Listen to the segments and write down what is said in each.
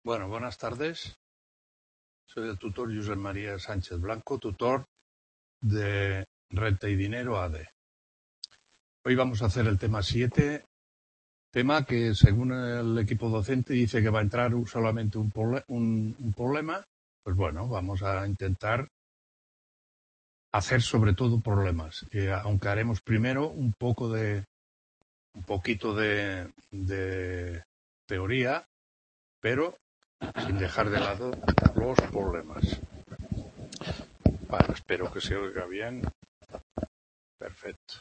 Bueno, buenas tardes. Soy el tutor Josep María Sánchez Blanco, tutor de Renta y Dinero AD. Hoy vamos a hacer el tema 7, tema que según el equipo docente dice que va a entrar solamente un problema. Pues bueno, vamos a intentar hacer sobre todo problemas, aunque haremos primero un poquito de teoría, pero sin dejar de lado los problemas. Vale, espero que se oiga bien. Perfecto.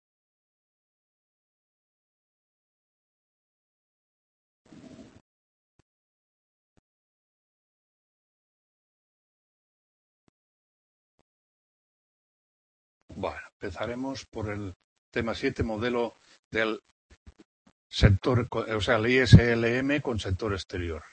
Bueno, empezaremos por el tema 7, modelo del sector, o sea, el ISLM con sector exterior.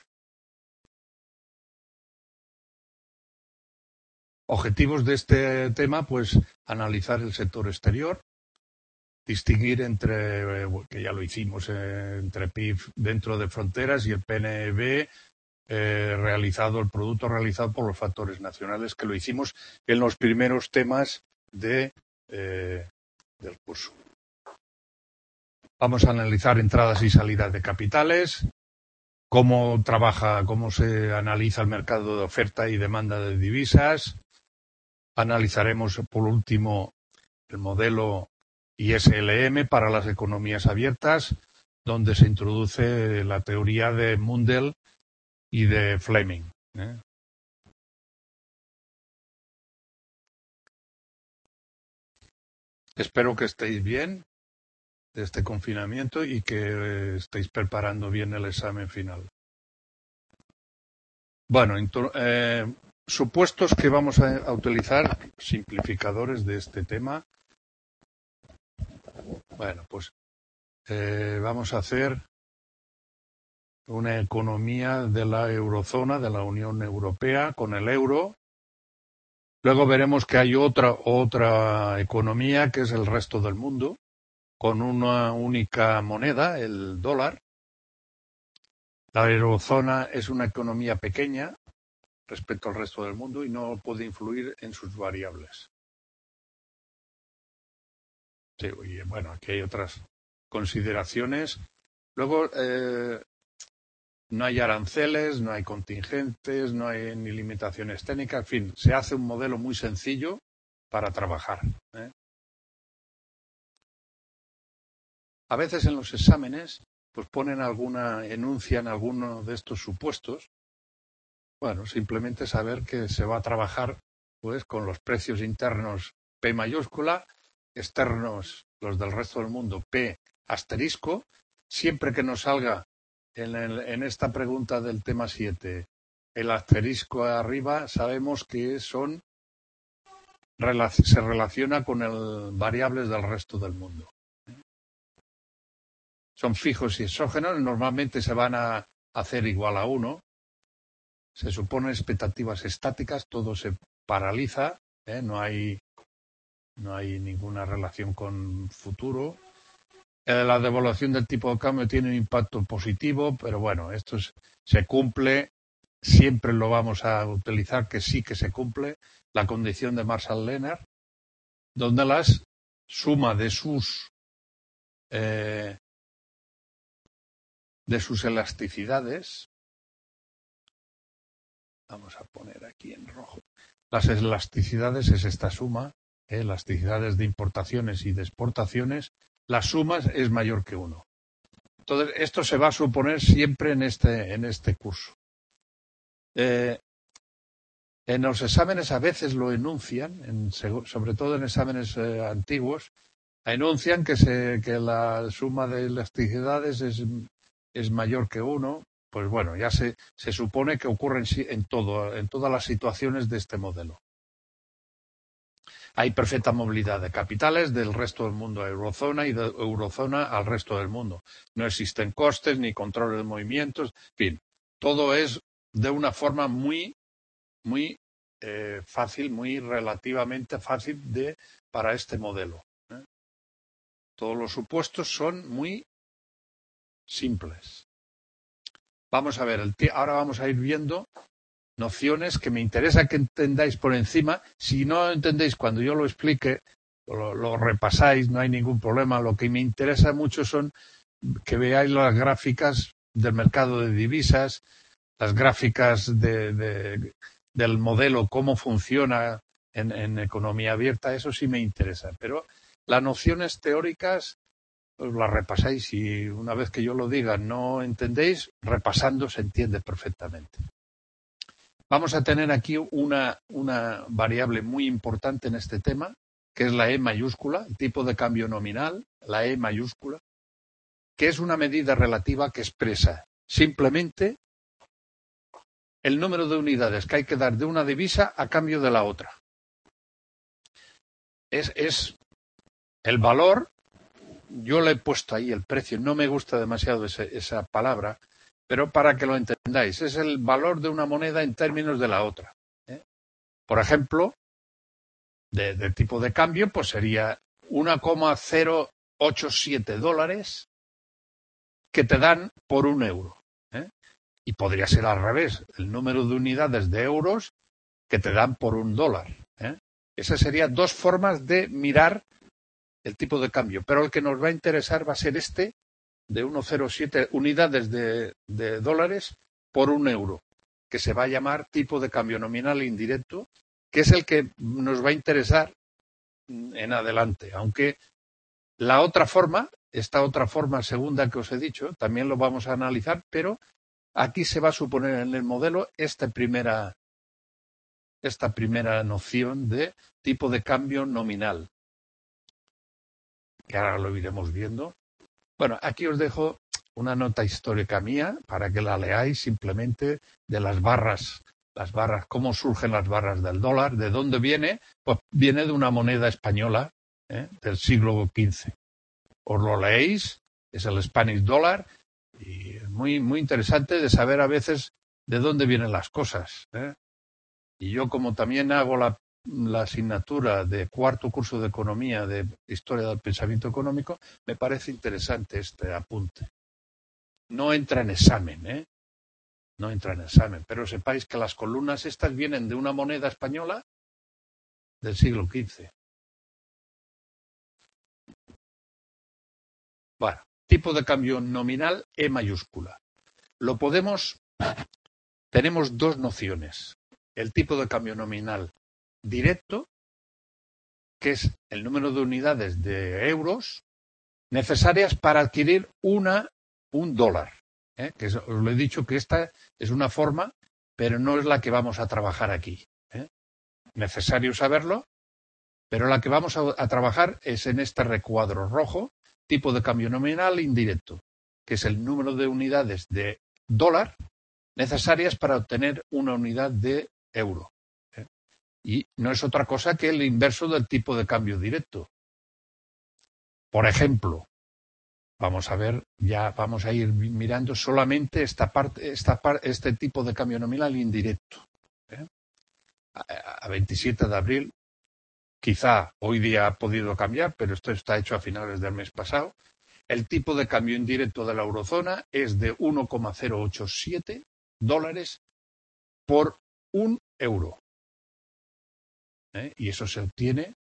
Objetivos de este tema, pues analizar el sector exterior, distinguir entre, que ya lo hicimos, entre PIB dentro de fronteras y el PNB realizado, el producto realizado por los factores nacionales, que lo hicimos en los primeros temas del curso. Vamos a analizar entradas y salidas de capitales, cómo se analiza el mercado de oferta y demanda de divisas. Analizaremos, por último, el modelo ISLM para las economías abiertas, donde se introduce la teoría de Mundell y de Fleming. Espero que estéis bien de este confinamiento y que estéis preparando bien el examen final. Bueno, supuestos que vamos a utilizar, simplificadores de este tema. Bueno, pues vamos a hacer una economía de la eurozona, de la Unión Europea, con el euro. Luego veremos que hay otra economía que es el resto del mundo, con una única moneda, el dólar. La eurozona es una economía pequeña respecto al resto del mundo y no puede influir en sus variables. Sí, y bueno, aquí hay otras consideraciones. Luego, no hay aranceles, no hay contingentes, no hay ni limitaciones técnicas. En fin, se hace un modelo muy sencillo para trabajar. A veces en los exámenes pues enuncian alguno de estos supuestos. Bueno, simplemente saber que se va a trabajar pues con los precios internos P mayúscula, externos los del resto del mundo P asterisco. Siempre que nos salga en esta pregunta del tema 7 el asterisco arriba, sabemos que se relaciona con variables del resto del mundo. Son fijos y exógenos, normalmente se van a hacer igual a 1. Se suponen expectativas estáticas, todo se paraliza, no hay ninguna relación con futuro. La devaluación del tipo de cambio tiene un impacto positivo, pero bueno, esto se cumple, siempre lo vamos a utilizar, que sí que se cumple, la condición de Marshall-Lehner, donde la suma de sus elasticidades, vamos a poner aquí en rojo, las elasticidades es esta suma, elasticidades de importaciones y de exportaciones, la suma es mayor que 1. Entonces, esto se va a suponer siempre en este curso. En los exámenes a veces lo enuncian, sobre todo en exámenes antiguos, enuncian que la suma de elasticidades es mayor que 1. Pues bueno, ya se supone que ocurre en todas las situaciones de este modelo. Hay perfecta movilidad de capitales del resto del mundo a eurozona y de eurozona al resto del mundo. No existen costes ni control de movimientos. En fin, todo es de una forma muy fácil, muy relativamente fácil para este modelo. Todos los supuestos son muy simples. Vamos a ver, ahora vamos a ir viendo nociones que me interesa que entendáis por encima. Si no entendéis cuando yo lo explique, lo repasáis, no hay ningún problema. Lo que me interesa mucho son que veáis las gráficas del mercado de divisas, las gráficas del modelo, cómo funciona en economía abierta, eso sí me interesa. Pero las nociones teóricas os las repasáis y una vez que yo lo diga no entendéis, repasando se entiende perfectamente. Vamos a tener aquí una variable muy importante en este tema, que es la E mayúscula, el tipo de cambio nominal, la E mayúscula, que es una medida relativa que expresa simplemente el número de unidades que hay que dar de una divisa a cambio de la otra. Es el valor, yo le he puesto ahí el precio, no me gusta demasiado esa palabra, pero para que lo entendáis, es el valor de una moneda en términos de la otra. Por ejemplo, de tipo de cambio, pues sería 1,087 dólares que te dan por €1. Y podría ser al revés, el número de unidades de euros que te dan por $1. Esas serían dos formas de mirar el tipo de cambio, pero el que nos va a interesar va a ser este de 1,07 unidades de dólares por €1, que se va a llamar tipo de cambio nominal indirecto, que es el que nos va a interesar en adelante, aunque la otra forma, esta otra forma segunda que os he dicho, también lo vamos a analizar, pero aquí se va a suponer en el modelo esta primera noción de tipo de cambio nominal, que ahora lo iremos viendo. Bueno, aquí os dejo una nota histórica mía para que la leáis simplemente de las barras, cómo surgen las barras del dólar, de dónde viene, pues viene de una moneda española del siglo XV. Os lo leéis, es el Spanish Dollar, y es muy, muy interesante de saber a veces de dónde vienen las cosas. Y yo, como también hago la asignatura de cuarto curso de economía de historia del pensamiento económico, me parece interesante este apunte. No entra en examen, no entra en examen, pero sepáis que las columnas estas vienen de una moneda española del siglo XV. Bueno, tipo de cambio nominal E mayúscula. Tenemos dos nociones. El tipo de cambio nominal directo, que es el número de unidades de euros necesarias para adquirir un dólar. Que os lo he dicho que esta es una forma, pero no es la que vamos a trabajar aquí. Necesario saberlo, pero la que vamos a trabajar es en este recuadro rojo, tipo de cambio nominal indirecto, que es el número de unidades de dólar necesarias para obtener una unidad de euro. Y no es otra cosa que el inverso del tipo de cambio directo. Por ejemplo, vamos a ir mirando solamente este tipo de cambio nominal indirecto. A 27 de abril, quizá hoy día ha podido cambiar, pero esto está hecho a finales del mes pasado. El tipo de cambio indirecto de la eurozona es de 1,087 dólares por €1. Y eso se obtiene,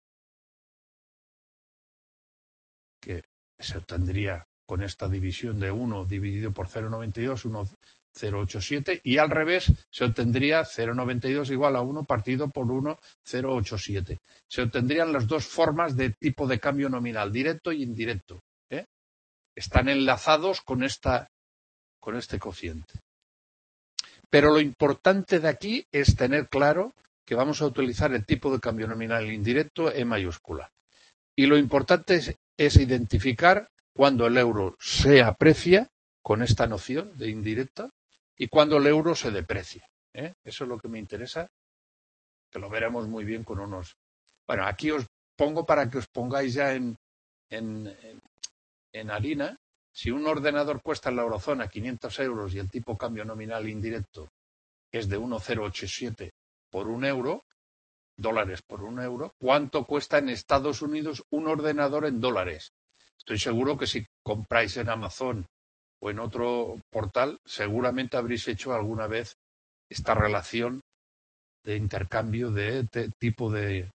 que se obtendría con esta división de 1 dividido por 0,92, 1,087, y al revés se obtendría 0,92 igual a 1 partido por 1,087. Se obtendrían las dos formas de tipo de cambio nominal, directo y indirecto. Están enlazados con este cociente. Pero lo importante de aquí es tener claro que vamos a utilizar el tipo de cambio nominal indirecto E mayúscula. Y lo importante es identificar cuando el euro se aprecia con esta noción de indirecta y cuando el euro se deprecia. Eso es lo que me interesa, que lo veremos muy bien con unos. Bueno, aquí os pongo para que os pongáis ya en harina. Si un ordenador cuesta en la eurozona 500 euros y el tipo cambio nominal indirecto es de 1,087 por €1, dólares por €1, ¿cuánto cuesta en Estados Unidos un ordenador en dólares? Estoy seguro que si compráis en Amazon o en otro portal, seguramente habréis hecho alguna vez esta relación de intercambio de tipo de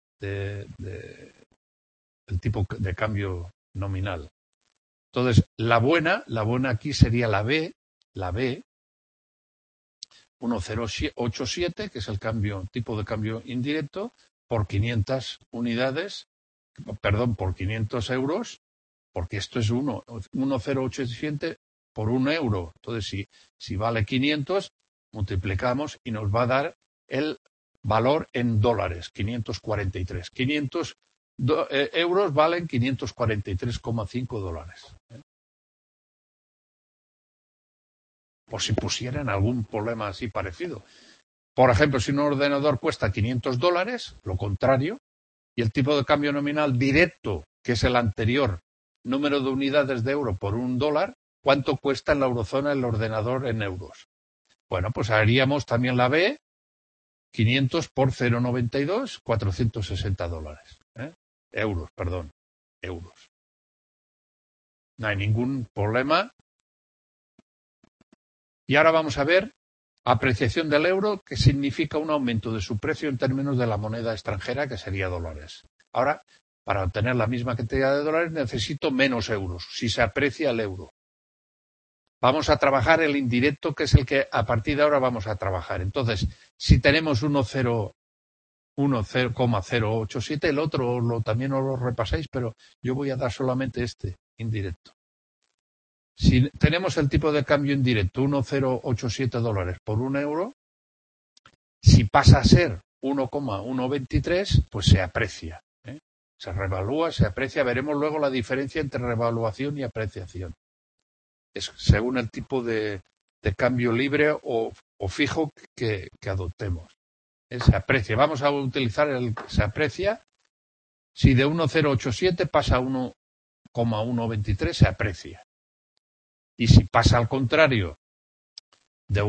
el tipo de cambio nominal. Entonces, la buena aquí sería la B 1087, que es el tipo de cambio indirecto, por 500 unidades, perdón, por 500 euros, porque esto es 1087 por 1 euro. Entonces, si vale 500, multiplicamos y nos va a dar el valor en dólares, 543. 500 euros valen 543,5 dólares. Por si pusieran algún problema así parecido. Por ejemplo, si un ordenador cuesta 500 dólares, lo contrario, y el tipo de cambio nominal directo, que es el anterior número de unidades de euro por $1, ¿cuánto cuesta en la eurozona el ordenador en euros? Bueno, pues haríamos también la B, 500 por 0,92, 460 dólares. Euros. No hay ningún problema. Y ahora vamos a ver apreciación del euro, que significa un aumento de su precio en términos de la moneda extranjera, que sería dólares. Ahora, para obtener la misma cantidad de dólares necesito menos euros, si se aprecia el euro. Vamos a trabajar el indirecto, que es el que a partir de ahora vamos a trabajar. Entonces, si tenemos 1,087, el otro también os lo repasáis, pero yo voy a dar solamente este indirecto. Si tenemos el tipo de cambio indirecto 1,087 dólares por 1 euro, si pasa a ser 1,123, pues se aprecia. Se revalúa, se aprecia. Veremos luego la diferencia entre revaluación y apreciación. Es según el tipo de cambio libre o fijo que adoptemos. Se aprecia. Vamos a utilizar se aprecia. Si de 1,087 pasa a 1,123, se aprecia. Y si pasa al contrario, de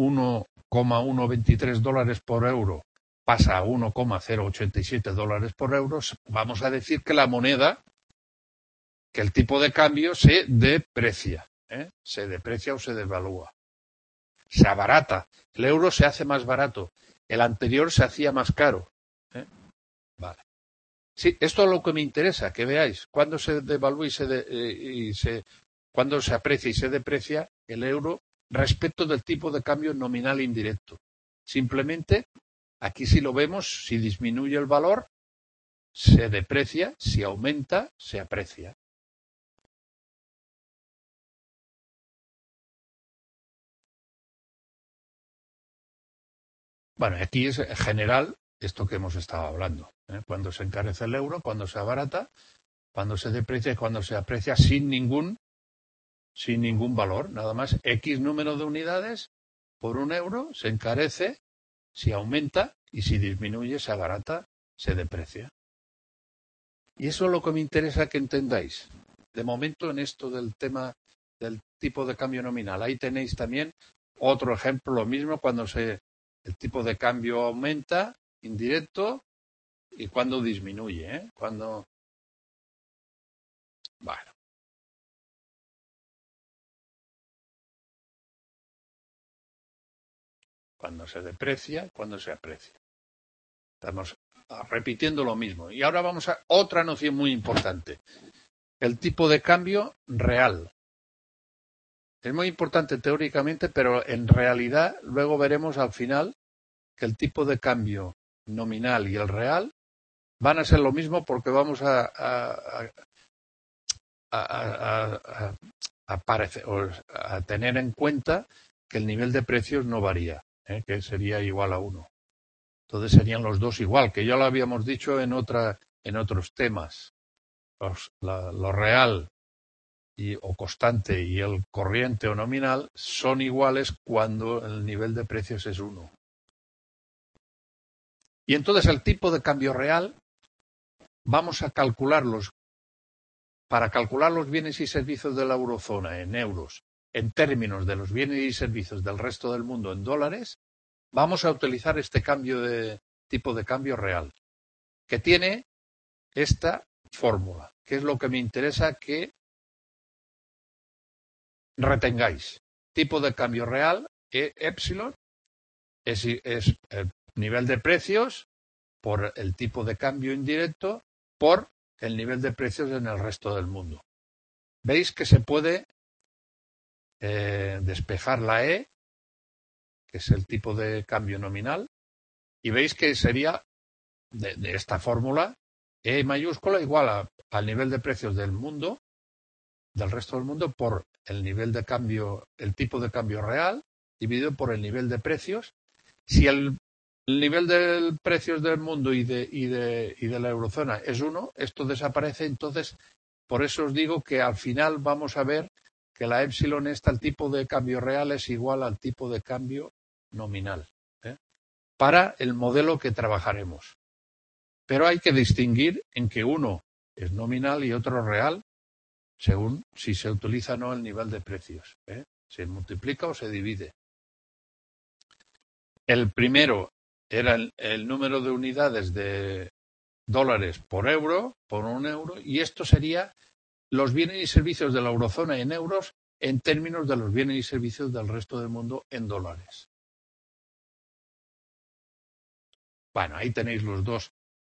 1,123 dólares por euro pasa a 1,087 dólares por euro, vamos a decir que la moneda, que el tipo de cambio se deprecia. Se deprecia o se devalúa. Se abarata. El euro se hace más barato. El anterior se hacía más caro. Vale. Sí, esto es lo que me interesa, que veáis. Cuando se devalúa cuando se aprecia y se deprecia el euro respecto del tipo de cambio nominal indirecto. Simplemente, aquí si lo vemos, si disminuye el valor, se deprecia, si aumenta, se aprecia. Bueno, aquí es general esto que hemos estado hablando. Cuando se encarece el euro, cuando se abarata, cuando se deprecia y cuando se aprecia sin ningún valor. Nada más X número de unidades por 1 euro se encarece, si aumenta, y si disminuye, se abarata, se deprecia. Y eso es lo que me interesa que entendáis. De momento en esto del tema del tipo de cambio nominal. Ahí tenéis también otro ejemplo, lo mismo cuando el tipo de cambio aumenta, indirecto, y cuando disminuye. Bueno. Cuando se deprecia, cuando se aprecia. Estamos repitiendo lo mismo. Y ahora vamos a otra noción muy importante. El tipo de cambio real. Es muy importante teóricamente, pero en realidad luego veremos al final que el tipo de cambio nominal y el real van a ser lo mismo, porque vamos a tener en cuenta que el nivel de precios no varía, que sería igual a 1. Entonces serían los dos igual, que ya lo habíamos dicho en otros temas. Lo real o constante y el corriente o nominal son iguales cuando el nivel de precios es 1. Y entonces el tipo de cambio real vamos a calcularlos. Para calcular los bienes y servicios de la eurozona en euros, en términos de los bienes y servicios del resto del mundo en dólares, vamos a utilizar este tipo de cambio real, que tiene esta fórmula, que es lo que me interesa que retengáis. Tipo de cambio real, epsilon, es el nivel de precios por el tipo de cambio indirecto por el nivel de precios en el resto del mundo. Veis que se puede despejar la E, que es el tipo de cambio nominal, y veis que sería de esta fórmula E mayúscula igual al nivel de precios del mundo, del resto del mundo, por el nivel de cambio, el tipo de cambio real, dividido por el nivel de precios. Si el nivel de precios del mundo y de la eurozona es 1, esto desaparece. Entonces, por eso os digo que al final vamos a ver que la epsilon esta, el tipo de cambio real, es igual al tipo de cambio nominal, para el modelo que trabajaremos. Pero hay que distinguir en que uno es nominal y otro real, según si se utiliza o no el nivel de precios. Se multiplica o se divide. El primero era el número de unidades de dólares por euro, por €1, y esto sería los bienes y servicios de la eurozona en euros en términos de los bienes y servicios del resto del mundo en dólares. Bueno, ahí tenéis los dos.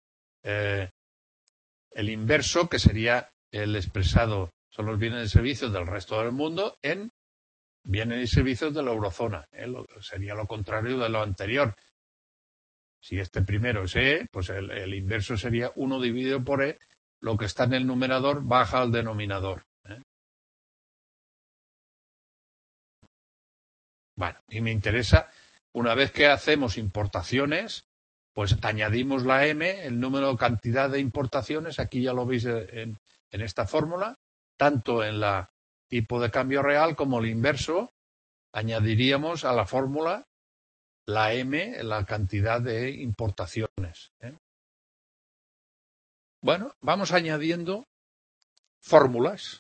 El inverso, que sería el expresado, son los bienes y servicios del resto del mundo en bienes y servicios de la eurozona. Sería lo contrario de lo anterior. Si este primero es E, pues el inverso sería 1 dividido por E. Lo que está en el numerador baja al denominador. Bueno, y me interesa, una vez que hacemos importaciones, pues añadimos la M, el número de cantidad de importaciones, aquí ya lo veis en esta fórmula, tanto en la tipo de cambio real como el inverso, añadiríamos a la fórmula la M, la cantidad de importaciones. Bueno, vamos añadiendo fórmulas.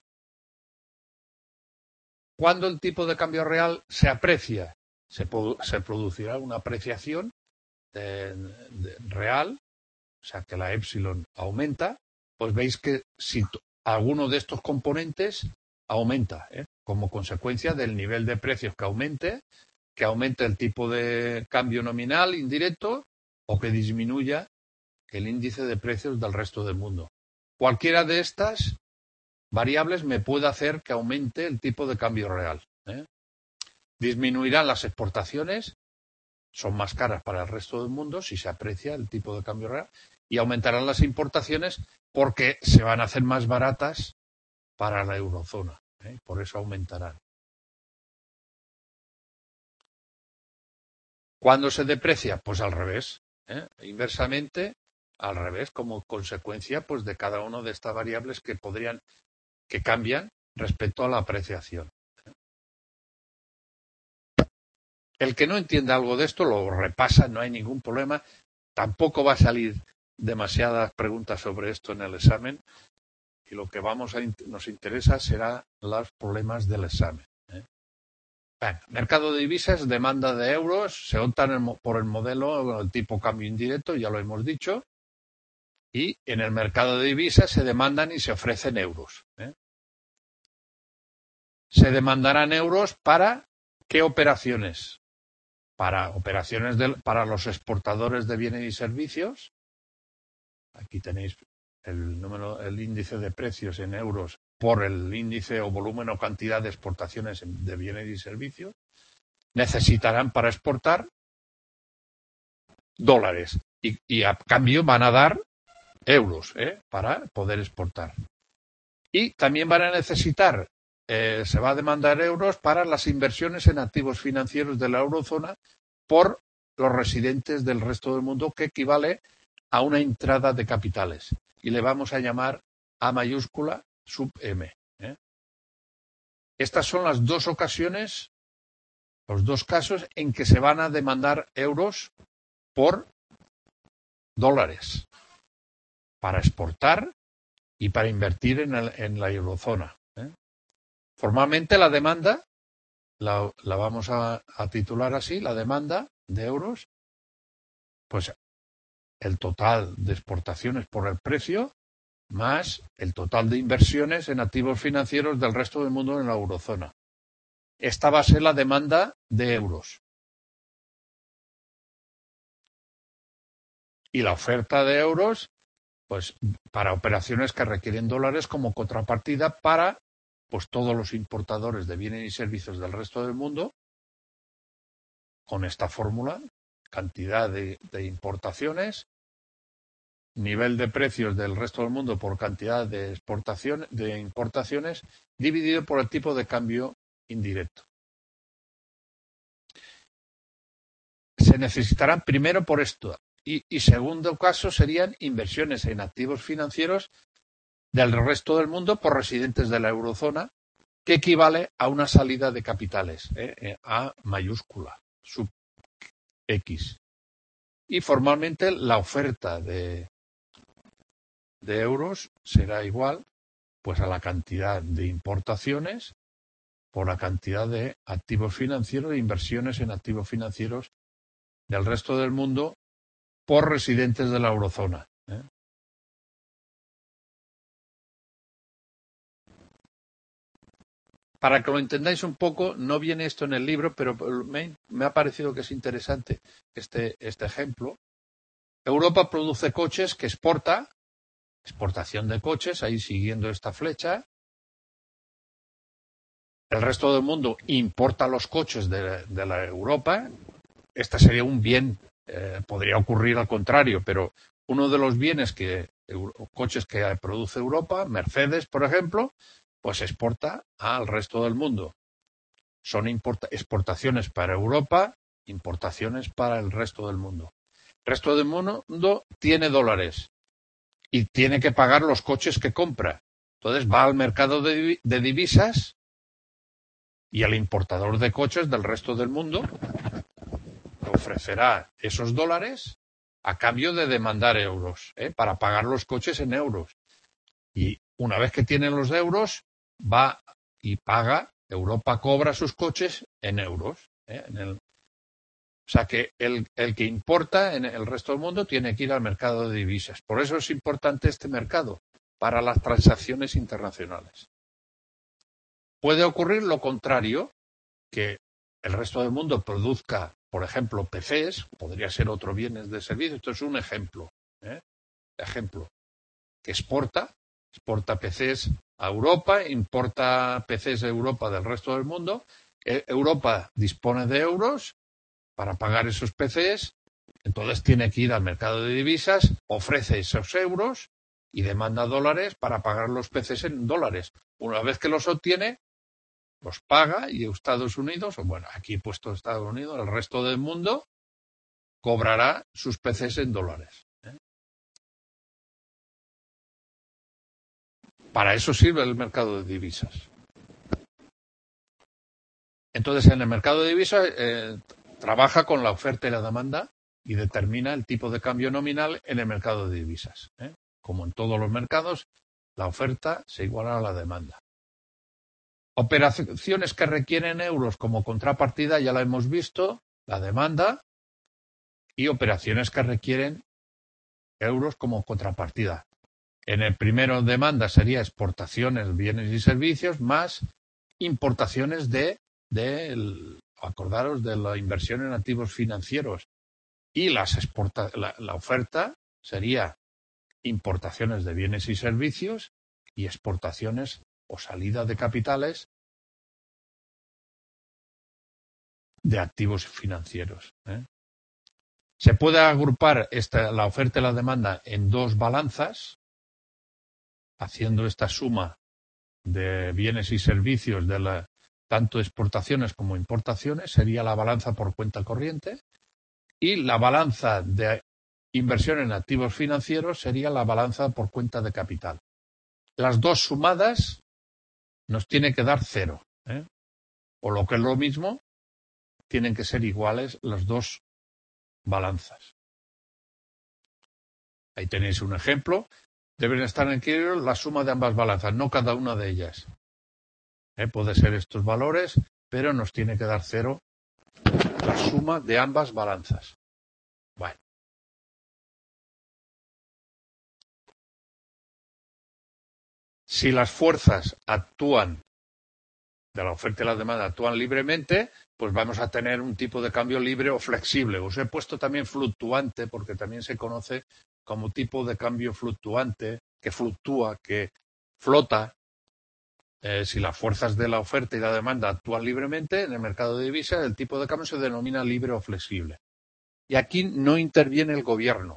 Cuando el tipo de cambio real se aprecia, se producirá una apreciación real, o sea que la epsilon aumenta, pues veis que si alguno de estos componentes aumenta, como consecuencia del nivel de precios que aumente el tipo de cambio nominal indirecto o que disminuya el índice de precios del resto del mundo. Cualquiera de estas variables me puede hacer que aumente el tipo de cambio real. Disminuirán las exportaciones, son más caras para el resto del mundo si se aprecia el tipo de cambio real, y aumentarán las importaciones porque se van a hacer más baratas para la eurozona. Por eso aumentarán. ¿Cuándo se deprecia? Pues al revés. Inversamente, al revés, como consecuencia pues de cada una de estas variables que cambian respecto a la apreciación. El que no entienda algo de esto lo repasa, no hay ningún problema. Tampoco va a salir demasiadas preguntas sobre esto en el examen, y lo que nos interesa será los problemas del examen. Bueno, mercado de divisas, demanda de euros, se optan por el modelo, el tipo cambio indirecto, ya lo hemos dicho, y en el mercado de divisas se demandan y se ofrecen euros. Se demandarán euros para ¿qué operaciones? Para operaciones para los exportadores de bienes y servicios. Aquí tenéis el índice de precios en euros por el índice o volumen o cantidad de exportaciones de bienes y servicios. Necesitarán para exportar dólares y a cambio van a dar euros para poder exportar. Y también van a necesitar, se va a demandar euros para las inversiones en activos financieros de la eurozona por los residentes del resto del mundo, que equivale a una entrada de capitales. Y le vamos a llamar A mayúscula sub M. Estas son las dos ocasiones, los dos casos en que se van a demandar euros por dólares para exportar y para invertir en la eurozona. Formalmente la demanda la vamos a titular así, la demanda de euros, pues el total de exportaciones por el precio más el total de inversiones en activos financieros del resto del mundo en la eurozona. esta va a ser la demanda de euros. Y la oferta de euros, pues para operaciones que requieren dólares como contrapartida para pues todos los importadores de bienes y servicios del resto del mundo, con esta fórmula, cantidad de importaciones, nivel de precios del resto del mundo por cantidad de importaciones, dividido por el tipo de cambio indirecto. Se necesitarán primero por esto y segundo caso serían inversiones en activos financieros del resto del mundo por residentes de la eurozona, que equivale a una salida de capitales, A mayúscula, sub X. Y formalmente la oferta de euros será igual pues a la cantidad de importaciones por la cantidad de activos financieros, de inversiones en activos financieros del resto del mundo por residentes de la eurozona. Para que lo entendáis un poco, no viene esto en el libro, pero me ha parecido que es interesante este ejemplo. Europa produce coches que exporta, exportación de coches, ahí siguiendo esta flecha. El resto del mundo importa los coches de la Europa. Este sería un bien, podría ocurrir al contrario, pero uno de los bienes coches que produce Europa, Mercedes, por ejemplo, pues exporta al resto del mundo. Son exportaciones para Europa, importaciones para el resto del mundo. El resto del mundo tiene dólares y tiene que pagar los coches que compra. Entonces va al mercado de divisas y el importador de coches del resto del mundo ofrecerá esos dólares a cambio de demandar euros, para pagar los coches en euros. Y una vez que tienen los euros, va y paga, Europa cobra sus coches en euros. O sea que el que importa en el resto del mundo tiene que ir al mercado de divisas. Por eso es importante este mercado, para las transacciones internacionales. Puede ocurrir lo contrario, que el resto del mundo produzca, por ejemplo, PCs, podría ser otro bienes de servicio. Esto es un ejemplo. Ejemplo, que exporta PCs a Europa, importa PCs de Europa del resto del mundo. Europa dispone de euros para pagar esos PCs, entonces tiene que ir al mercado de divisas, ofrece esos euros y demanda dólares para pagar los PCs en dólares. Una vez que los obtiene, los paga y Estados Unidos, o bueno, aquí he puesto Estados Unidos, el resto del mundo cobrará sus PCs en dólares. Para eso sirve el mercado de divisas. Entonces, en el mercado de divisas trabaja con la oferta y la demanda y determina el tipo de cambio nominal en el mercado de divisas. Como en todos los mercados, la oferta se iguala a la demanda. Operaciones que requieren euros como contrapartida, ya la hemos visto, la demanda, y operaciones que requieren euros como contrapartida. En el primero, demanda sería exportaciones, bienes y servicios, más importaciones acordaros de la inversión en activos financieros. Y la oferta sería importaciones de bienes y servicios y exportaciones o salida de capitales de activos financieros. Se puede agrupar la oferta y la demanda en dos balanzas, haciendo esta suma de bienes y servicios de tanto exportaciones como importaciones, sería la balanza por cuenta corriente, y la balanza de inversión en activos financieros sería la balanza por cuenta de capital. Las dos sumadas nos tiene que dar 0. O lo que es lo mismo, tienen que ser iguales las dos balanzas. Ahí tenéis un ejemplo. Deben estar en equilibrio la suma de ambas balanzas, no cada una de ellas. Puede ser estos valores, pero nos tiene que dar 0 la suma de ambas balanzas. Bueno. Si las fuerzas actúan de la oferta y la demanda actúan libremente, pues vamos a tener un tipo de cambio libre o flexible. Os he puesto también fluctuante, porque también se conoce como tipo de cambio fluctuante, que fluctúa, que flota. Si las fuerzas de la oferta y la demanda actúan libremente en el mercado de divisas, el tipo de cambio se denomina libre o flexible. Y aquí no interviene el gobierno.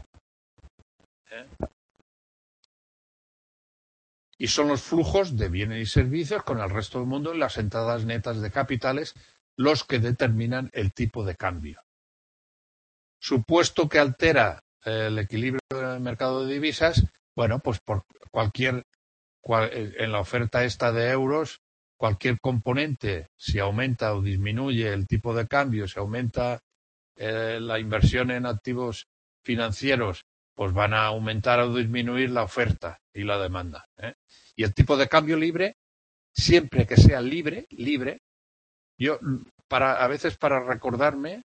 Y son los flujos de bienes y servicios con el resto del mundo y las entradas netas de capitales los que determinan el tipo de cambio. Supuesto que altera el equilibrio del mercado de divisas, bueno, pues por en la oferta esta de euros, cualquier componente, si aumenta o disminuye el tipo de cambio, si aumenta la inversión en activos financieros, pues van a aumentar o disminuir la oferta y la demanda. Y el tipo de cambio libre, siempre que sea libre, yo a veces para acordarme,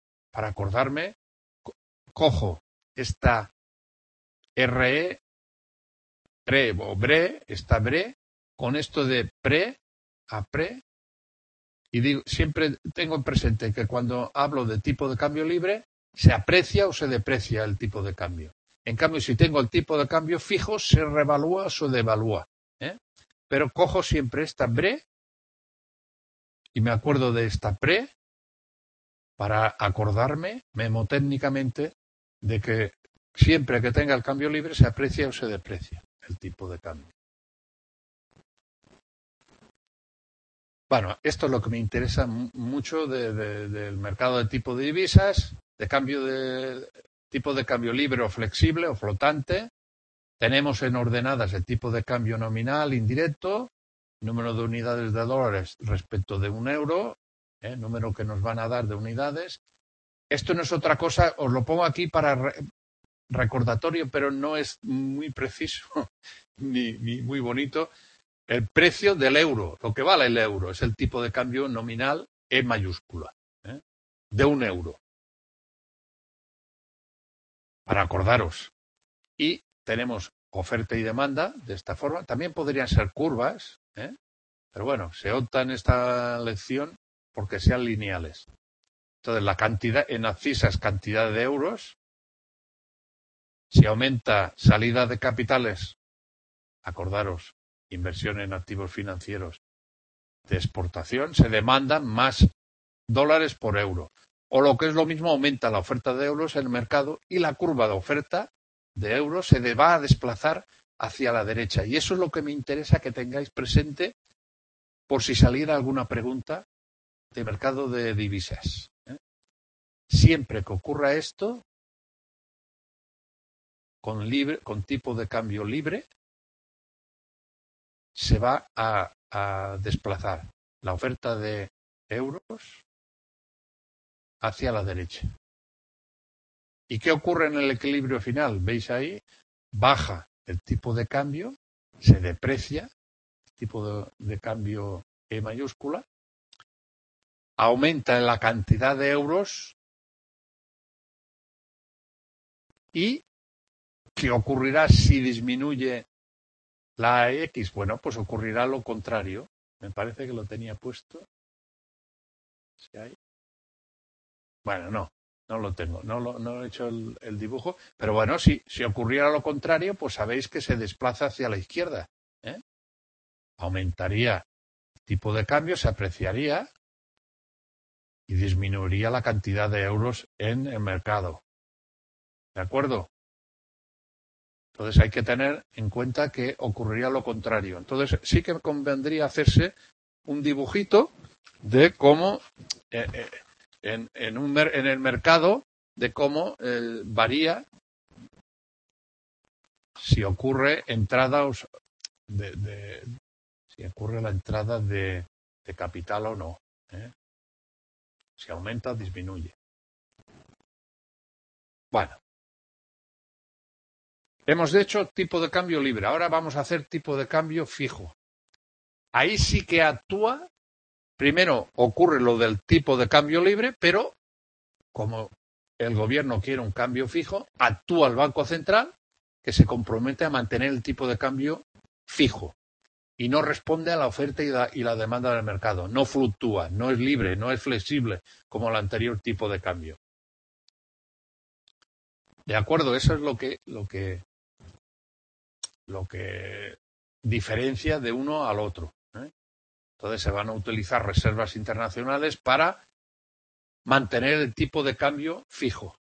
cojo esta RE, pre o bre, esta bre, con esto de pre a pre, y digo, siempre tengo en presente que cuando hablo de tipo de cambio libre, se aprecia o se deprecia el tipo de cambio. En cambio, si tengo el tipo de cambio fijo, se revalúa o se devalúa. Pero cojo siempre esta bre y me acuerdo de esta pre para acordarme memotécnicamente de que siempre que tenga el cambio libre se aprecia o se deprecia el tipo de cambio. Bueno, esto es lo que me interesa mucho del mercado de tipo de divisas, de cambio de tipo de cambio libre o flexible o flotante. Tenemos en ordenadas el tipo de cambio nominal indirecto, número de unidades de dólares respecto de un euro, número que nos van a dar de unidades. Esto no es otra cosa, os lo pongo aquí para recordatorio, pero no es muy preciso ni muy bonito. El precio del euro, lo que vale el euro, es el tipo de cambio nominal E mayúscula, de un euro. Para acordaros. Y tenemos oferta y demanda de esta forma. También podrían ser curvas, pero bueno, se opta en esta lección porque sean lineales. Entonces, la cantidad, en abscisas, cantidad de euros. Si aumenta salida de capitales, acordaros, inversión en activos financieros de exportación, se demandan más dólares por euro. O lo que es lo mismo, aumenta la oferta de euros en el mercado y la curva de oferta de euros se va a desplazar hacia la derecha. Y eso es lo que me interesa que tengáis presente por si saliera alguna pregunta de mercado de divisas. Siempre que ocurra esto, con tipo de cambio libre, se va a desplazar la oferta de euros hacia la derecha. ¿Y qué ocurre en el equilibrio final? ¿Veis ahí? Baja el tipo de cambio, se deprecia el tipo de cambio E mayúscula, aumenta la cantidad de euros y ¿qué ocurrirá si disminuye la AX? Bueno, pues ocurrirá lo contrario. Me parece que lo tenía puesto. ¿Sí hay? Bueno, no lo tengo, no he hecho el dibujo, pero bueno, si ocurriera lo contrario, pues sabéis que se desplaza hacia la izquierda. Aumentaría el tipo de cambio, se apreciaría y disminuiría la cantidad de euros en el mercado. ¿De acuerdo? Entonces hay que tener en cuenta que ocurriría lo contrario. Entonces sí que convendría hacerse un dibujito de cómo en el mercado, de cómo varía si ocurre entrada si ocurre la entrada de capital o no. Si aumenta o disminuye. Bueno. Hemos hecho tipo de cambio libre. Ahora vamos a hacer tipo de cambio fijo. Ahí sí que actúa. Primero ocurre lo del tipo de cambio libre, pero como el gobierno quiere un cambio fijo, actúa el Banco Central, que se compromete a mantener el tipo de cambio fijo. y no responde a la oferta y la demanda del mercado. No fluctúa, no es libre, no es flexible como el anterior tipo de cambio. ¿De acuerdo? Eso es lo que diferencia de uno al otro, ¿eh? Entonces se van a utilizar reservas internacionales para mantener el tipo de cambio fijo.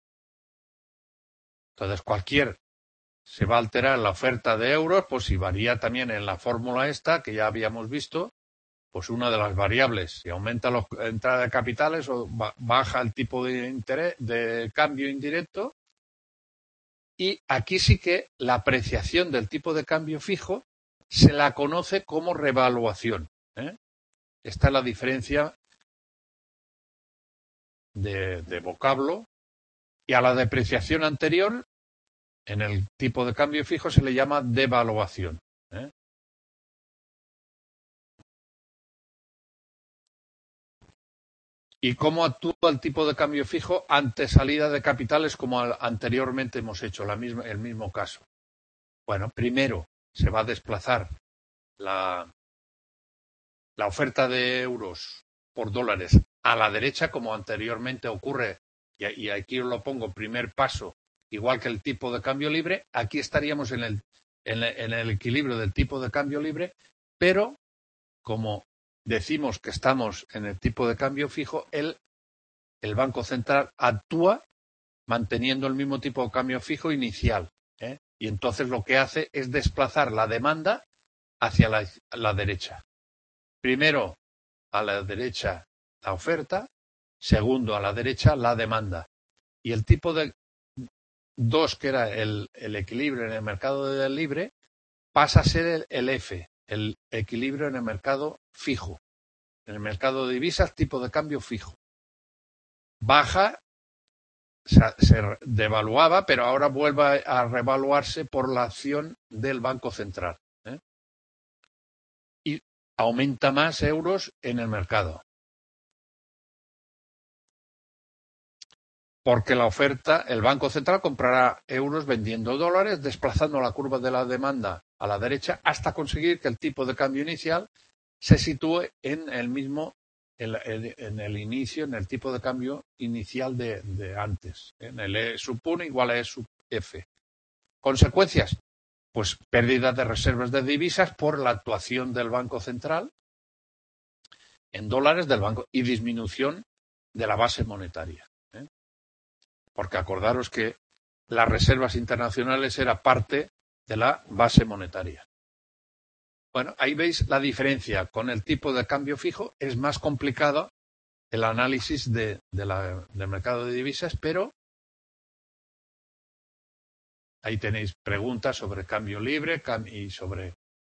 Entonces se va a alterar la oferta de euros, pues si varía también en la fórmula esta, que ya habíamos visto, pues una de las variables, si aumenta la entrada de capitales o baja el tipo de interés de cambio indirecto. Y aquí sí que la apreciación del tipo de cambio fijo se la conoce como revaluación, ¿eh? Esta es la diferencia de vocablo. Y a la depreciación anterior, en el tipo de cambio fijo, se le llama devaluación, ¿eh? ¿Y cómo actúa el tipo de cambio fijo ante salida de capitales como anteriormente hemos hecho, el mismo caso? Bueno, primero se va a desplazar la oferta de euros por dólares a la derecha, como anteriormente ocurre, y aquí os lo pongo, primer paso, igual que el tipo de cambio libre, aquí estaríamos en el equilibrio del tipo de cambio libre, pero como decimos que estamos en el tipo de cambio fijo, el Banco Central actúa manteniendo el mismo tipo de cambio fijo inicial, ¿eh? Y entonces lo que hace es desplazar la demanda hacia la derecha. Primero, a la derecha la oferta, segundo, a la derecha la demanda. Y el tipo de 2, que era el equilibrio en el mercado del libre, pasa a ser el F, el equilibrio en el mercado fijo. En el mercado de divisas, tipo de cambio fijo. Baja, se devaluaba, pero ahora vuelve a revaluarse por la acción del Banco Central, ¿eh? Y aumenta más euros en el mercado. Porque la oferta, el Banco Central comprará euros vendiendo dólares, desplazando la curva de la demanda a la derecha hasta conseguir que el tipo de cambio inicial se sitúe en el mismo, en el inicio, en el tipo de cambio inicial de antes, en el E sub 1 igual a E sub F. ¿Consecuencias? Pues pérdida de reservas de divisas por la actuación del Banco Central en dólares del banco y disminución de la base monetaria, ¿eh? Porque acordaros que las reservas internacionales era parte de la base monetaria. Bueno, ahí veis la diferencia. Con el tipo de cambio fijo es más complicado el análisis del mercado de divisas, pero ahí tenéis preguntas sobre cambio libre y sobre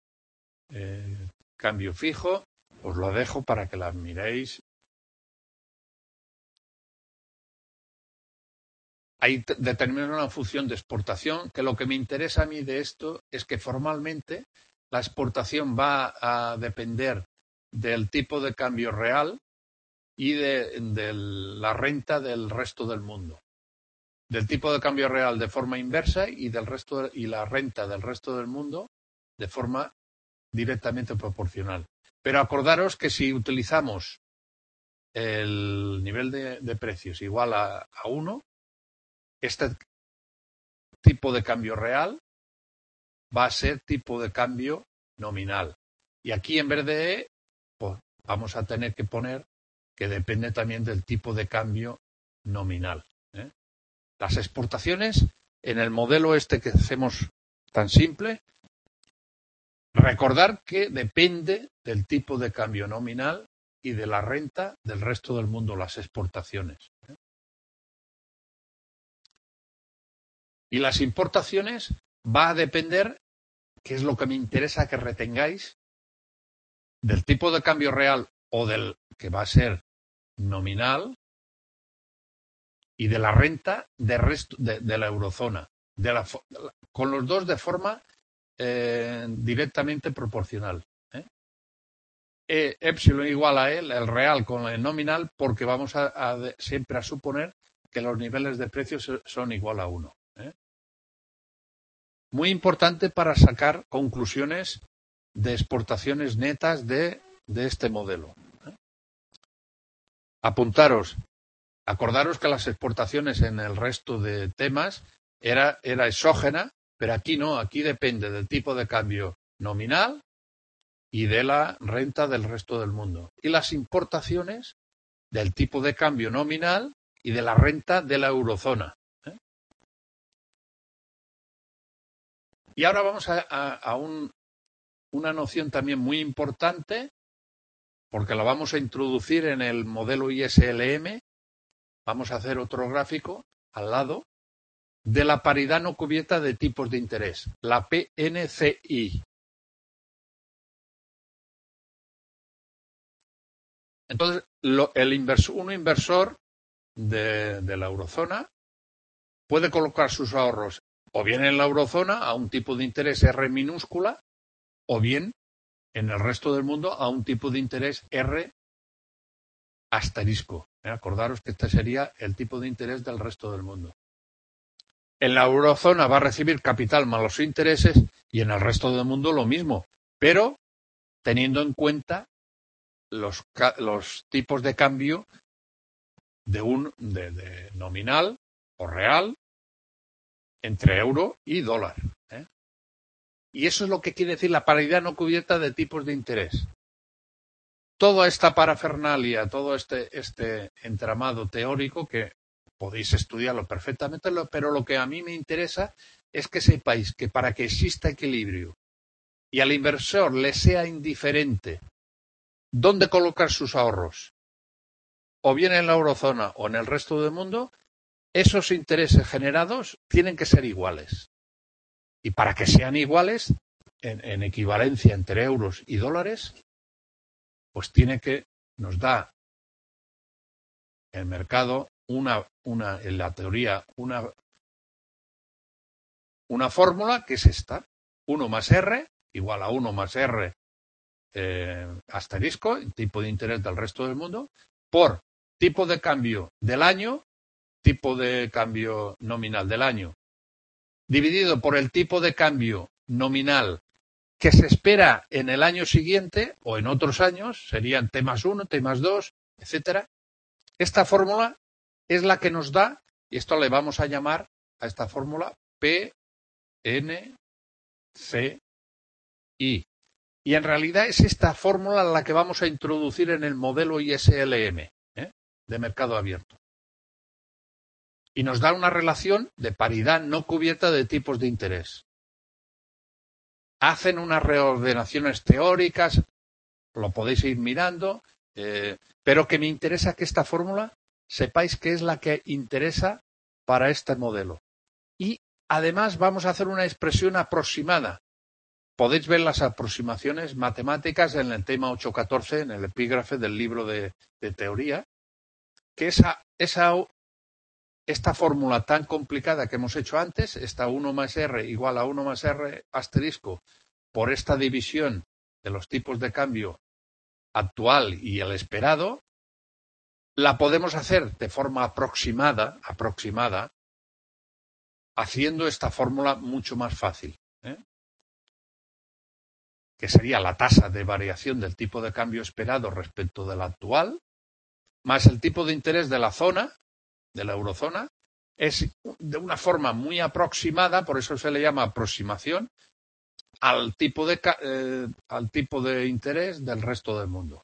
cambio fijo. Os lo dejo para que las miréis. Ahí determina una función de exportación, que lo que me interesa a mí de esto es que formalmente la exportación va a depender del tipo de cambio real y de la renta del resto del mundo. Del tipo de cambio real de forma inversa y la renta del resto del mundo de forma directamente proporcional. Pero acordaros que si utilizamos el nivel de precios igual a 1, este tipo de cambio real va a ser tipo de cambio nominal. Y aquí en vez de E, pues vamos a tener que poner que depende también del tipo de cambio nominal, ¿eh? Las exportaciones, en el modelo este que hacemos tan simple, recordar que depende del tipo de cambio nominal y de la renta del resto del mundo, las exportaciones, ¿eh? Y las importaciones va a depender, que es lo que me interesa que retengáis, del tipo de cambio real o del que va a ser nominal y de la renta de la eurozona, con los dos de forma directamente proporcional, ¿eh? Epsilon igual a el real con el nominal, porque vamos siempre a suponer que los niveles de precios son igual a 1, ¿eh? Muy importante para sacar conclusiones de exportaciones netas de este modelo. Acordaros que las exportaciones en el resto de temas era exógena, pero aquí no, aquí depende del tipo de cambio nominal y de la renta del resto del mundo. Y las importaciones del tipo de cambio nominal y de la renta de la eurozona. Y ahora vamos a una noción también muy importante, porque la vamos a introducir en el modelo ISLM. Vamos a hacer otro gráfico al lado de la paridad no cubierta de tipos de interés, la PNCI. Entonces, un inversor de la eurozona puede colocar sus ahorros o bien en la eurozona a un tipo de interés R minúscula o bien en el resto del mundo a un tipo de interés R asterisco. Acordaros que este sería el tipo de interés del resto del mundo. En la eurozona va a recibir capital más los intereses y en el resto del mundo lo mismo, pero teniendo en cuenta los tipos de cambio de nominal o real entre euro y dólar. Y eso es lo que quiere decir la paridad no cubierta de tipos de interés. Toda esta parafernalia, todo este entramado teórico que podéis estudiarlo perfectamente, pero lo que a mí me interesa es que sepáis que para que exista equilibrio y al inversor le sea indiferente dónde colocar sus ahorros, o bien en la eurozona o en el resto del mundo, esos intereses generados tienen que ser iguales. Y para que sean iguales, en equivalencia entre euros y dólares, pues nos da el mercado en la teoría, una fórmula que es esta. 1 más R igual a 1 más R asterisco, tipo de interés del resto del mundo, por tipo de cambio del año, tipo de cambio nominal del año, dividido por el tipo de cambio nominal que se espera en el año siguiente o en otros años, serían T más 1, T más 2, etcétera. Esta fórmula es la que nos da, y esto le vamos a llamar a esta fórmula PNCI. Y en realidad es esta fórmula la que vamos a introducir en el modelo ISLM de mercado abierto. Y nos da una relación de paridad no cubierta de tipos de interés. Hacen unas reordenaciones teóricas, lo podéis ir mirando, pero que me interesa que esta fórmula sepáis que es la que interesa para este modelo. Y además vamos a hacer una expresión aproximada. Podéis ver las aproximaciones matemáticas en el tema 8.14, en el epígrafe del libro de teoría, que esta fórmula tan complicada que hemos hecho antes, esta 1 más R igual a 1 más R asterisco, por esta división de los tipos de cambio actual y el esperado, la podemos hacer de forma aproximada, haciendo esta fórmula mucho más fácil, que sería la tasa de variación del tipo de cambio esperado respecto del actual, más el tipo de interés de la zona, de la eurozona, es de una forma muy aproximada, por eso se le llama aproximación, al tipo de interés del resto del mundo.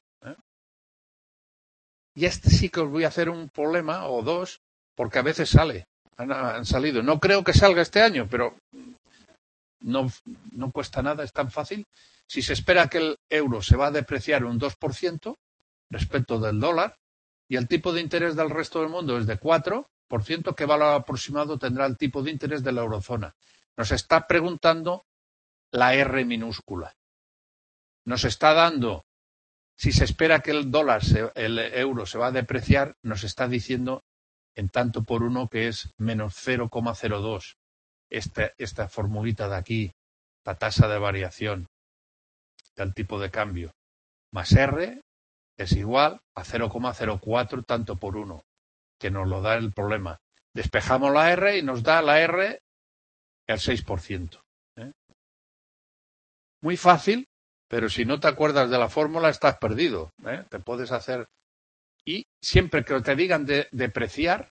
Y sí que os voy a hacer un problema o dos, porque a veces han salido. No creo que salga este año, pero no cuesta nada, es tan fácil. Si se espera que el euro se va a depreciar un 2% respecto del dólar y el tipo de interés del resto del mundo es de 4%, ¿qué valor aproximado tendrá el tipo de interés de la eurozona? Nos está preguntando la R minúscula. Nos está dando, si se espera que el euro se va a depreciar, nos está diciendo en tanto por uno que es menos 0,02. Esta formulita de aquí, la tasa de variación del tipo de cambio, más R es igual a 0,04 tanto por 1, que nos lo da el problema. Despejamos la R y nos da la R el 6%. Muy fácil, pero si no te acuerdas de la fórmula estás perdido, ¿eh? Te puedes hacer... Y siempre que te digan de depreciar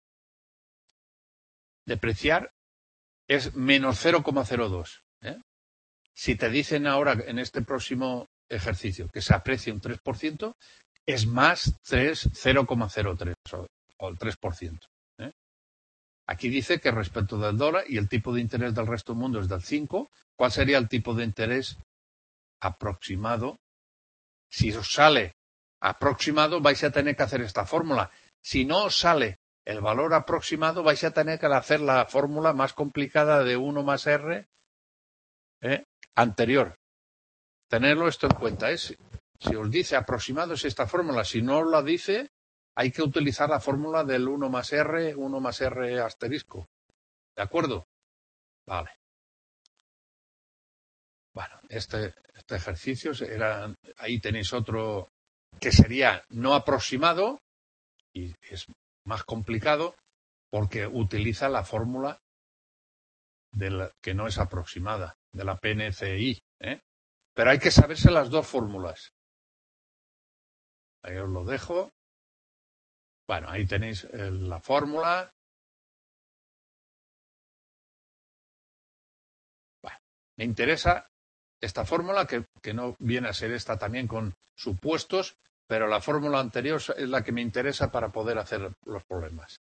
es menos 0,02. ¿Eh? Si te dicen ahora en este próximo ejercicio que se aprecie un 3%, es más 0,03 o el 3%. ¿Eh? Aquí dice que respecto del dólar y el tipo de interés del resto del mundo es del 5, ¿cuál sería el tipo de interés aproximado? Si os sale aproximado, vais a tener que hacer esta fórmula. Si no os sale el valor aproximado, vais a tener que hacer la fórmula más complicada de 1 más R anterior. Tenerlo esto en cuenta. Si os dice aproximado es esta fórmula. Si no os la dice, hay que utilizar la fórmula del 1 más R asterisco. ¿De acuerdo? Vale. Bueno, este ejercicio ahí tenéis otro que sería no aproximado y es más complicado porque utiliza la fórmula que no es aproximada, de la PNCI. Pero hay que saberse las dos fórmulas. Ahí os lo dejo. Bueno, ahí tenéis la fórmula. Bueno, me interesa esta fórmula que no viene a ser esta también con supuestos, pero la fórmula anterior es la que me interesa para poder hacer los problemas.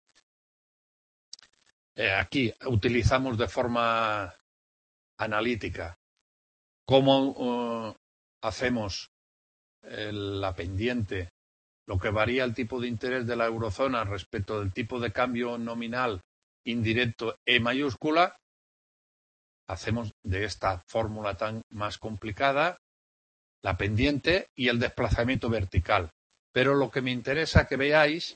Aquí utilizamos de forma analítica cómo hacemos la pendiente, lo que varía el tipo de interés de la eurozona respecto del tipo de cambio nominal indirecto E mayúscula. Hacemos de esta fórmula tan más complicada la pendiente y el desplazamiento vertical. Pero lo que me interesa que veáis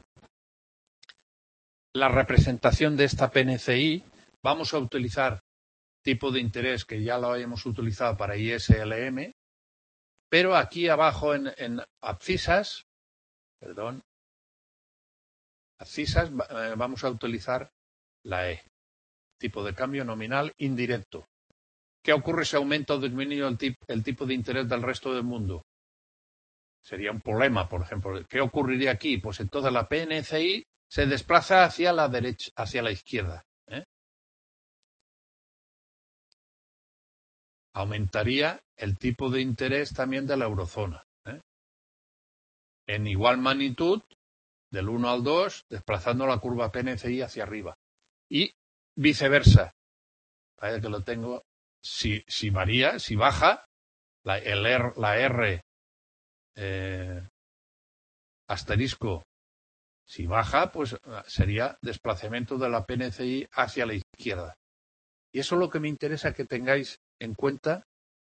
la representación de esta PNCI. Vamos a utilizar tipo de interés que ya lo hemos utilizado para ISLM, pero aquí abajo en abscisas, vamos a utilizar la E, tipo de cambio nominal indirecto. ¿Qué ocurre si aumenta o disminuye el tipo de interés del resto del mundo? Sería un problema, por ejemplo. ¿Qué ocurriría aquí? Pues entonces la PNCI se desplaza hacia la derecha, hacia la izquierda. Aumentaría el tipo de interés también de la eurozona. En igual magnitud, del 1 al 2, desplazando la curva PNCI hacia arriba. Y viceversa. Parece que lo tengo. Si varía, si baja, la R asterisco, si baja, pues sería desplazamiento de la PNCI hacia la izquierda. Y eso es lo que me interesa que tengáis en cuenta.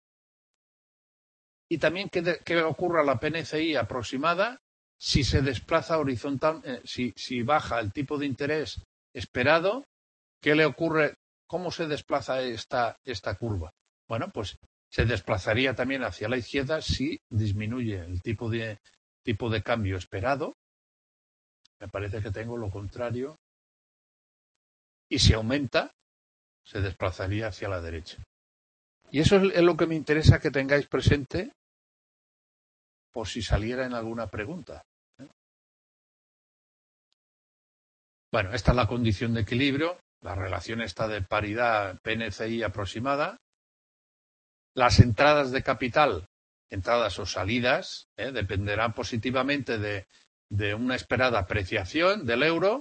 Y también que ocurra la PNCI aproximada si se desplaza horizontal, si baja el tipo de interés esperado, ¿qué le ocurre? ¿Cómo se desplaza esta curva? Bueno, pues se desplazaría también hacia la izquierda si disminuye el tipo de cambio esperado. Me parece que tengo lo contrario. Y si aumenta, se desplazaría hacia la derecha. Y eso es lo que me interesa que tengáis presente por si saliera en alguna pregunta. Bueno, esta es la condición de equilibrio. La relación está de paridad PNCI aproximada. Las entradas de capital, entradas o salidas, dependerán positivamente de una esperada apreciación del euro,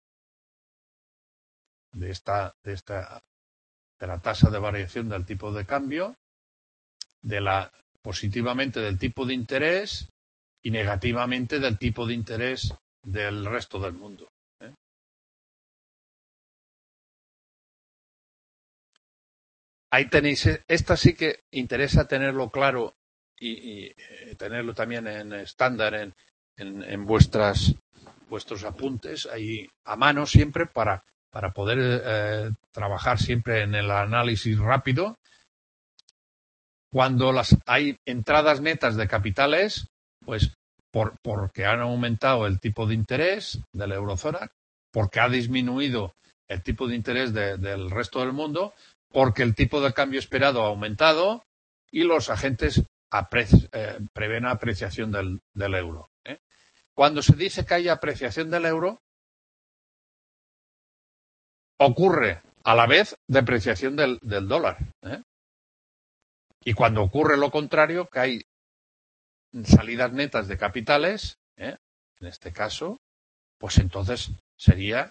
de la tasa de variación del tipo de cambio, positivamente del tipo de interés y negativamente del tipo de interés del resto del mundo. Ahí tenéis, esta sí que interesa tenerlo claro y tenerlo también en estándar en vuestros apuntes ahí a mano siempre para poder trabajar siempre en el análisis rápido. Cuando hay entradas netas de capitales, pues porque han aumentado el tipo de interés de la eurozona, porque ha disminuido el tipo de interés del resto del mundo, porque el tipo de cambio esperado ha aumentado, y los agentes prevén apreciación del euro. Cuando se dice que hay apreciación del euro, ocurre a la vez depreciación del dólar. Y cuando ocurre lo contrario, que hay salidas netas de capitales, en este caso, pues entonces sería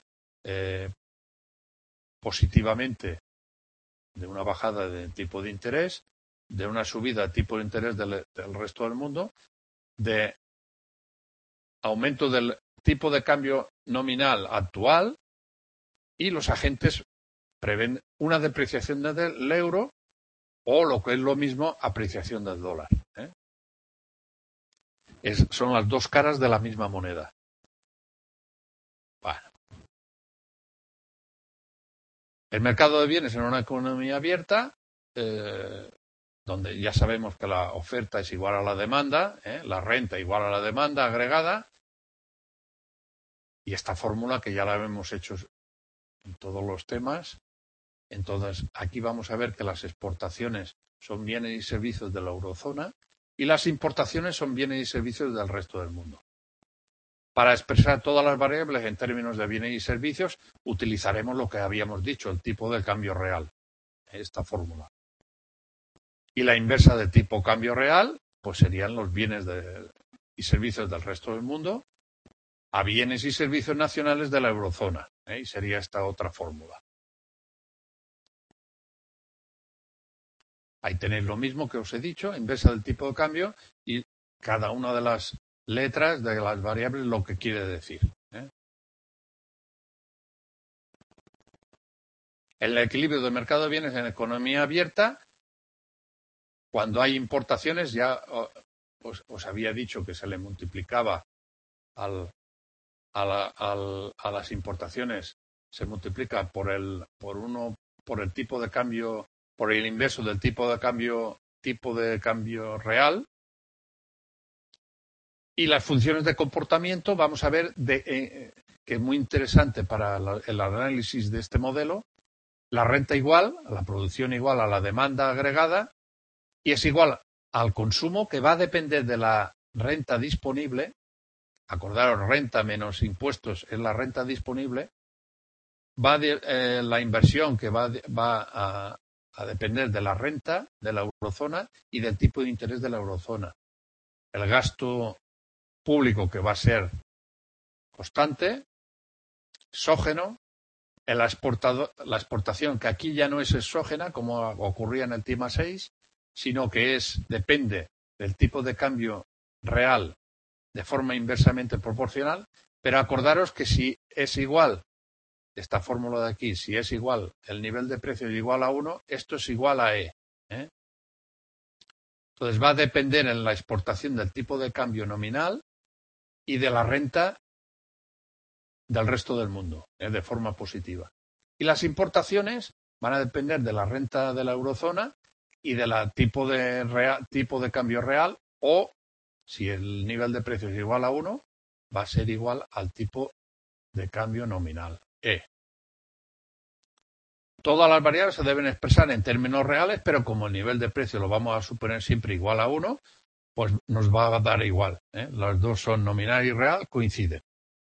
positivamente de una bajada de tipo de interés, de una subida de tipo de interés del resto del mundo, de aumento del tipo de cambio nominal actual, y los agentes prevén una depreciación del euro o, lo que es lo mismo, apreciación del dólar. Son las dos caras de la misma moneda. Bueno. El mercado de bienes en una economía abierta, donde ya sabemos que la oferta es igual a la demanda, la renta igual a la demanda agregada, y esta fórmula que ya la hemos hecho en todos los temas. Entonces, aquí vamos a ver que las exportaciones son bienes y servicios de la eurozona y las importaciones son bienes y servicios del resto del mundo. Para expresar todas las variables en términos de bienes y servicios, utilizaremos lo que habíamos dicho, el tipo de cambio real, esta fórmula. Y la inversa de tipo cambio real, pues serían los bienes y servicios del resto del mundo a bienes y servicios nacionales de la eurozona. Y sería esta otra fórmula. Ahí tenéis lo mismo que os he dicho, inversa del tipo de cambio y cada una de las letras de las variables lo que quiere decir. El equilibrio del mercado de bienes en economía abierta, cuando hay importaciones, ya os había dicho que se le multiplicaba a las importaciones, se multiplica por el tipo de cambio, por el inverso del tipo de cambio real. Y las funciones de comportamiento, vamos a ver que es muy interesante para el análisis de este modelo. La renta igual, la producción igual a la demanda agregada, y es igual al consumo, que va a depender de la renta disponible. Acordaros, renta menos impuestos es la renta disponible. La inversión, que va a depender de la renta de la eurozona y del tipo de interés de la eurozona. El gasto público, que va a ser constante, exógeno. La exportación, que aquí ya no es exógena como ocurría en el TIMA 6, sino que depende del tipo de cambio real de forma inversamente proporcional. Pero acordaros que si es igual, esta fórmula de aquí, si es igual, el nivel de precio es igual a 1, esto es igual a E. Entonces va a depender en la exportación del tipo de cambio nominal y de la renta del resto del mundo, de forma positiva. Y las importaciones van a depender de la renta de la eurozona y del tipo de cambio real, o si el nivel de precio es igual a 1, va a ser igual al tipo de cambio nominal, E. Todas las variables se deben expresar en términos reales, pero como el nivel de precio lo vamos a suponer siempre igual a 1, pues nos va a dar igual. Las dos son nominal y real, coinciden.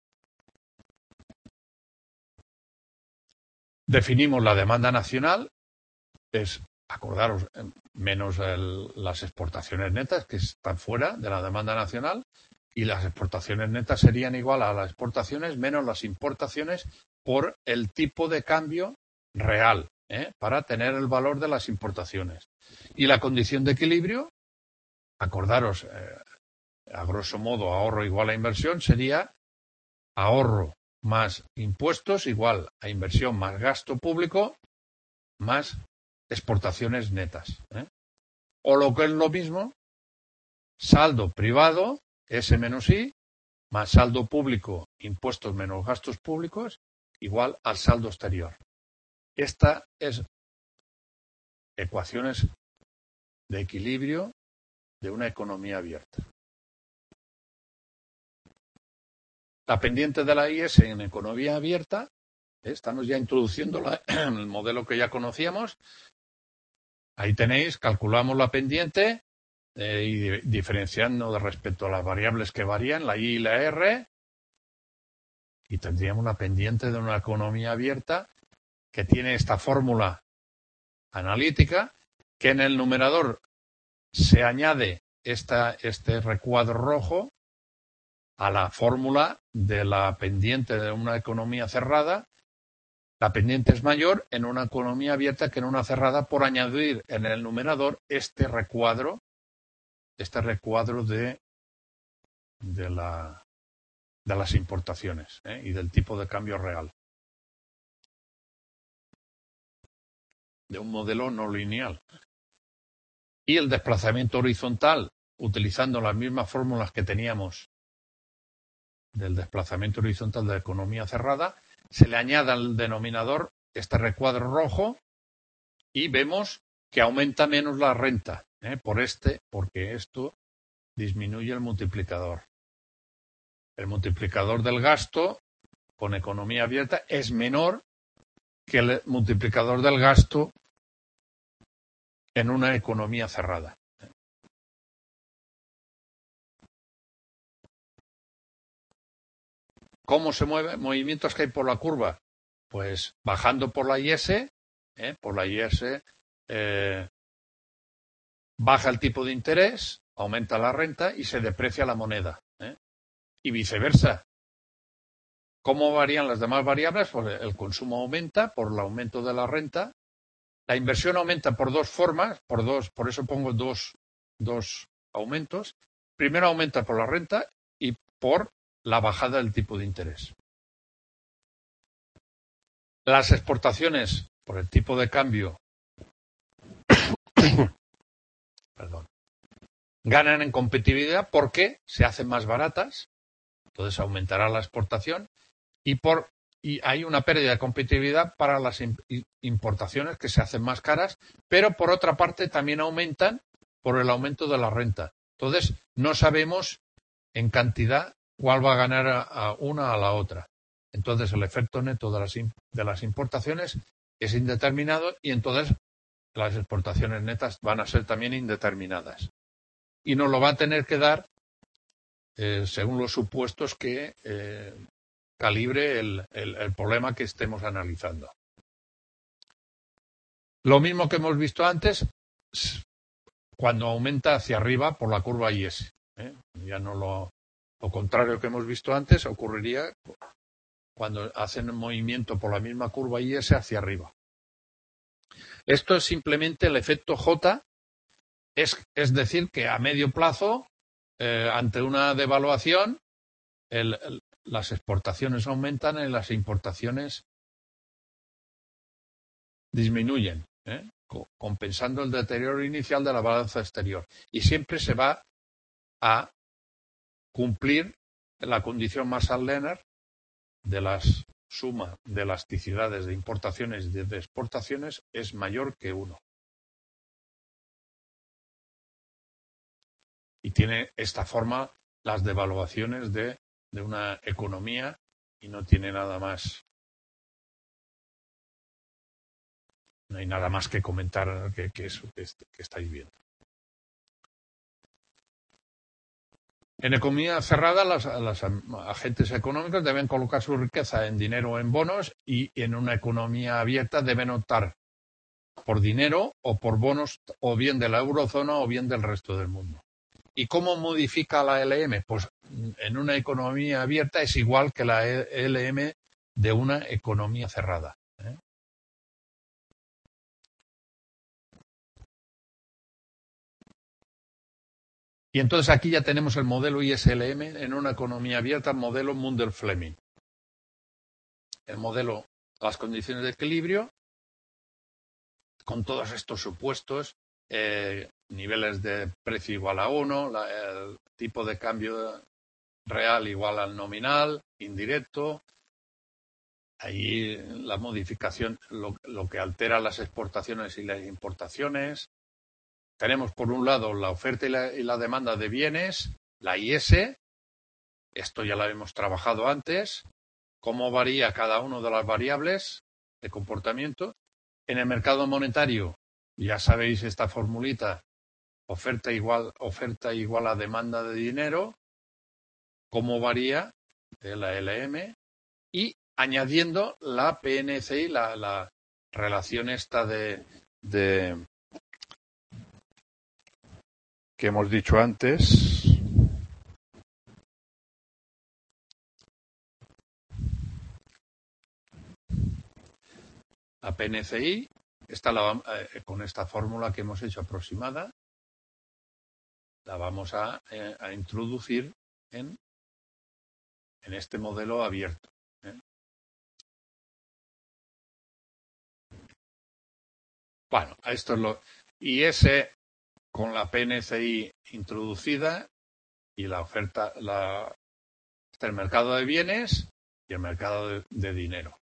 Definimos la demanda nacional, acordaros, menos las exportaciones netas, que están fuera de la demanda nacional, y las exportaciones netas serían igual a las exportaciones menos las importaciones por el tipo de cambio real, para tener el valor de las importaciones. Y la condición de equilibrio, acordaros, a grosso modo, ahorro igual a inversión, sería ahorro más impuestos igual a inversión más gasto público más exportaciones netas. O lo que es lo mismo, saldo privado, S menos I, más saldo público, impuestos menos gastos públicos, igual al saldo exterior. Esta es ecuaciones de equilibrio de una economía abierta. La pendiente de la IS en economía abierta, estamos ya introduciendo el modelo que ya conocíamos. Ahí tenéis, calculamos la pendiente y diferenciando respecto a las variables que varían, la I y la R, y tendríamos la pendiente de una economía abierta que tiene esta fórmula analítica, que en el numerador se añade este recuadro rojo a la fórmula de la pendiente de una economía cerrada. La pendiente es mayor en una economía abierta que en una cerrada por añadir en el numerador este recuadro de las importaciones y del tipo de cambio real. De un modelo no lineal. Y el desplazamiento horizontal, utilizando las mismas fórmulas que teníamos del desplazamiento horizontal de la economía cerrada, se le añade al denominador este recuadro rojo y vemos que aumenta menos la renta, porque esto disminuye el multiplicador. El multiplicador del gasto con economía abierta es menor que el multiplicador del gasto en una economía cerrada. ¿Cómo se mueve? Movimientos que hay por la curva. Pues bajando por la IS, baja el tipo de interés, aumenta la renta y se deprecia la moneda. Y viceversa. ¿Cómo varían las demás variables? Pues el consumo aumenta por el aumento de la renta. La inversión aumenta por dos formas, por eso pongo dos aumentos. Primero aumenta por la renta y por la bajada del tipo de interés. Las exportaciones, por el tipo de cambio, ganan en competitividad porque se hacen más baratas, entonces aumentará la exportación, y hay una pérdida de competitividad para las importaciones que se hacen más caras, pero por otra parte también aumentan por el aumento de la renta. Entonces no sabemos en cantidad cuál va a ganar a una a la otra. Entonces el efecto neto de las importaciones es indeterminado y entonces las exportaciones netas van a ser también indeterminadas. Y nos lo va a tener que dar según los supuestos que calibre el problema que estemos analizando. Lo mismo que hemos visto antes cuando aumenta hacia arriba por la curva IS. Ya no lo contrario que hemos visto antes ocurriría cuando hacen un movimiento por la misma curva IS hacia arriba. Esto es simplemente el efecto J, es decir, que a medio plazo, ante una devaluación, las exportaciones aumentan y las importaciones disminuyen, compensando el deterioro inicial de la balanza exterior. Y siempre se va a cumplir la condición Marshall-Lehner de la suma de elasticidades de importaciones y de exportaciones es mayor que 1. Y tiene esta forma las devaluaciones de una economía y no tiene nada más. No hay nada más que comentar que eso que estáis viendo. En economía cerrada, los agentes económicos deben colocar su riqueza en dinero o en bonos y en una economía abierta deben optar por dinero o por bonos o bien de la eurozona o bien del resto del mundo. ¿Y cómo modifica la LM? Pues en una economía abierta es igual que la LM de una economía cerrada. Y entonces aquí ya tenemos el modelo ISLM en una economía abierta, el modelo Mundell-Fleming. El modelo, las condiciones de equilibrio, con todos estos supuestos, niveles de precio igual a 1, el tipo de cambio real igual al nominal, indirecto. Ahí la modificación, lo que altera las exportaciones y las importaciones. Tenemos por un lado la oferta y la demanda de bienes, la IS, esto ya lo hemos trabajado antes, cómo varía cada una de las variables de comportamiento. En el mercado monetario Ya sabéis esta formulita, oferta igual a demanda de dinero, cómo varía de la LM, y añadiendo la PNCI, la relación esta de que hemos dicho antes. La PNCI, con esta fórmula que hemos hecho aproximada, la vamos a introducir en este modelo abierto. Bueno, esto es y ese con la PNCI introducida y la oferta, el mercado de bienes y el mercado de dinero.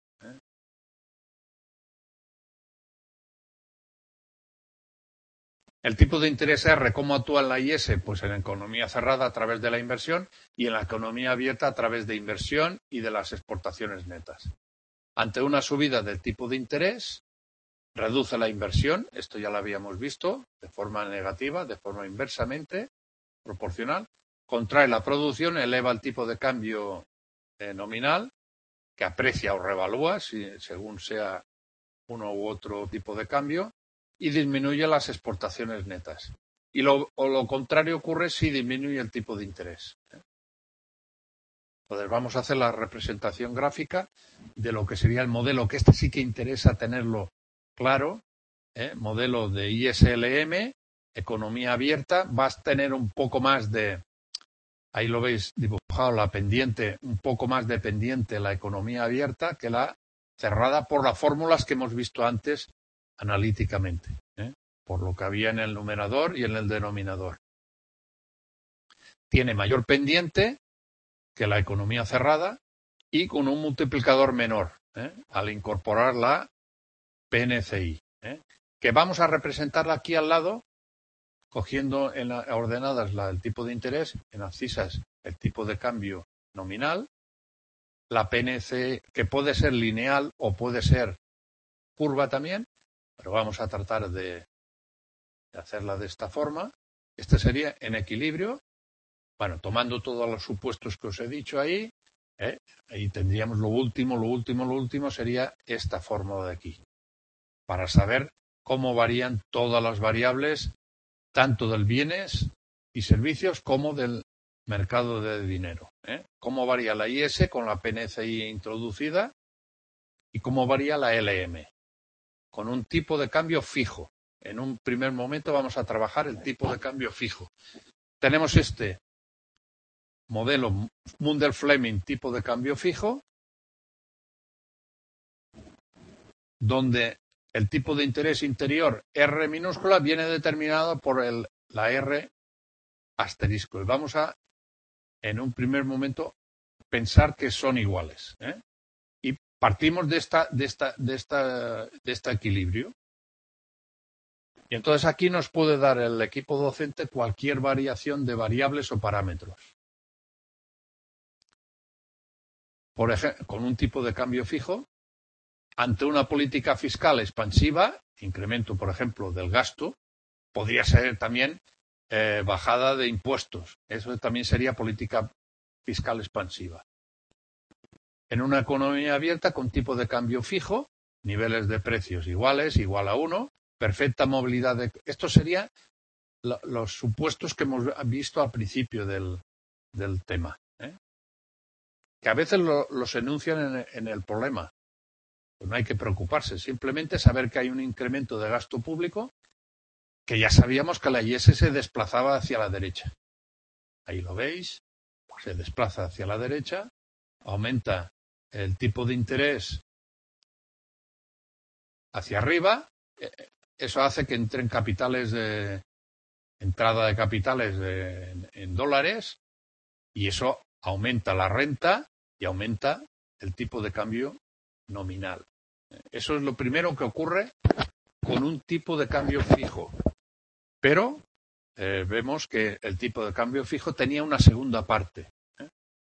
El tipo de interés R, ¿cómo actúa en la IS? Pues en la economía cerrada a través de la inversión y en la economía abierta a través de inversión y de las exportaciones netas. Ante una subida del tipo de interés, reduce la inversión, esto ya lo habíamos visto, de forma negativa, de forma inversamente proporcional, contrae la producción, eleva el tipo de cambio nominal, que aprecia o revalúa, según sea uno u otro tipo de cambio, y disminuye las exportaciones netas. Y lo contrario ocurre si disminuye el tipo de interés. Entonces vamos a hacer la representación gráfica de lo que sería el modelo, que este sí que interesa tenerlo claro, modelo de ISLM, economía abierta, vas a tener un poco más de, ahí lo veis dibujado, la pendiente, un poco más de pendiente la economía abierta que la cerrada por las fórmulas que hemos visto antes analíticamente, por lo que había en el numerador y en el denominador. Tiene mayor pendiente que la economía cerrada y con un multiplicador menor al incorporar la PNCI, que vamos a representarla aquí al lado, cogiendo en las ordenadas el tipo de interés, en abscisas el tipo de cambio nominal, la PNC, que puede ser lineal o puede ser curva también, pero vamos a tratar de hacerla de esta forma. Este sería en equilibrio, bueno, tomando todos los supuestos que os he dicho ahí, ahí tendríamos lo último sería esta fórmula de aquí, para saber cómo varían todas las variables, tanto del bienes y servicios como del mercado de dinero. Cómo varía la IS con la PNCI introducida y cómo varía la LM, con un tipo de cambio fijo. En un primer momento vamos a trabajar el tipo de cambio fijo. Tenemos este modelo Mundell-Fleming tipo de cambio fijo, donde el tipo de interés interior R minúscula viene determinado por la R asterisco. Y vamos a, en un primer momento, pensar que son iguales. Y partimos de este equilibrio. Y entonces aquí nos puede dar el equipo docente cualquier variación de variables o parámetros. Por ejemplo, con un tipo de cambio fijo, ante una política fiscal expansiva, incremento, por ejemplo, del gasto, podría ser también bajada de impuestos. Eso también sería política fiscal expansiva. En una economía abierta con tipo de cambio fijo, niveles de precios iguales, igual a 1, perfecta movilidad. Estos serían los supuestos que hemos visto al principio del tema. Que a veces los enuncian en el problema. Pues no hay que preocuparse, simplemente saber que hay un incremento de gasto público, que ya sabíamos que la IS se desplazaba hacia la derecha. Ahí lo veis, se desplaza hacia la derecha, aumenta el tipo de interés hacia arriba, eso hace que entren capitales entrada de capitales en dólares, y eso aumenta la renta y aumenta el tipo de cambio nominal. Eso es lo primero que ocurre con un tipo de cambio fijo. Pero vemos que el tipo de cambio fijo tenía una segunda parte.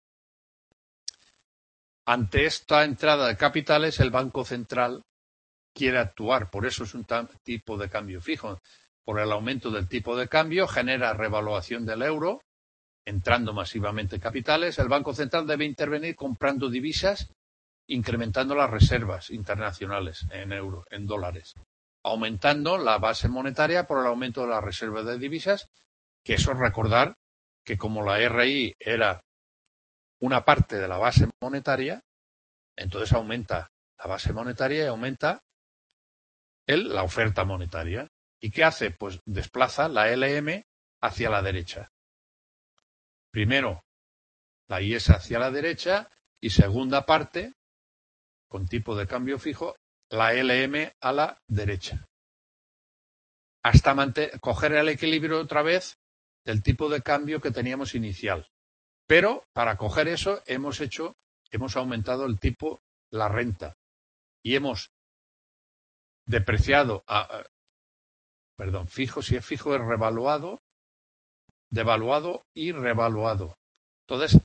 Ante esta entrada de capitales, el Banco Central quiere actuar. Por eso es un tipo de cambio fijo. Por el aumento del tipo de cambio genera revaluación del euro, entrando masivamente capitales. El Banco Central debe intervenir comprando divisas, incrementando las reservas internacionales en euros, en dólares, aumentando la base monetaria por el aumento de las reservas de divisas, que eso es recordar que como la RI era una parte de la base monetaria, entonces aumenta la base monetaria y aumenta la oferta monetaria. ¿Y qué hace? Pues desplaza la LM hacia la derecha. Primero, la IES hacia la derecha y segunda parte, con tipo de cambio fijo, la LM a la derecha. Hasta coger el equilibrio otra vez del tipo de cambio que teníamos inicial. Pero para coger eso hemos aumentado el tipo, la renta, y hemos depreciado, fijo, si es fijo es revaluado, devaluado y revaluado. Entonces,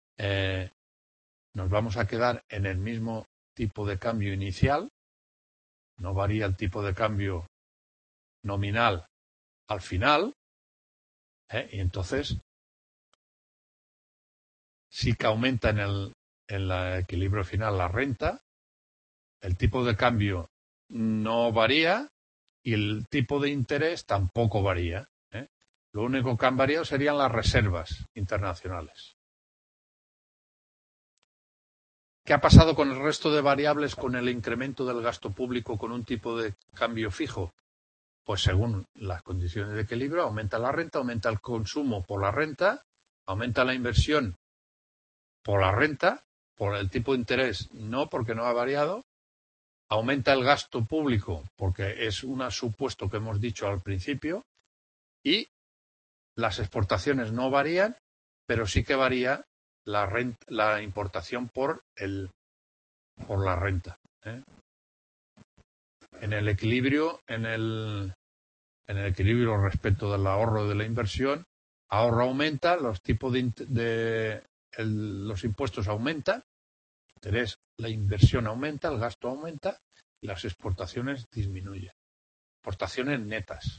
nos vamos a quedar en el mismo tipo de cambio inicial, no varía el tipo de cambio nominal al final, y entonces sí que aumenta en el equilibrio final la renta, el tipo de cambio no varía y el tipo de interés tampoco varía. Lo único que han variado serían las reservas internacionales. ¿Qué ha pasado con el resto de variables con el incremento del gasto público con un tipo de cambio fijo? Pues según las condiciones de equilibrio, aumenta la renta, aumenta el consumo por la renta, aumenta la inversión por la renta, por el tipo de interés no, porque no ha variado, aumenta el gasto público porque es un supuesto que hemos dicho al principio, y las exportaciones no varían, pero sí que varía la importación por la renta. En el equilibrio, respecto del ahorro de la inversión, ahorro aumenta, los tipos los impuestos aumentan, la inversión aumenta, el gasto aumenta y las exportaciones disminuyen. Exportaciones netas.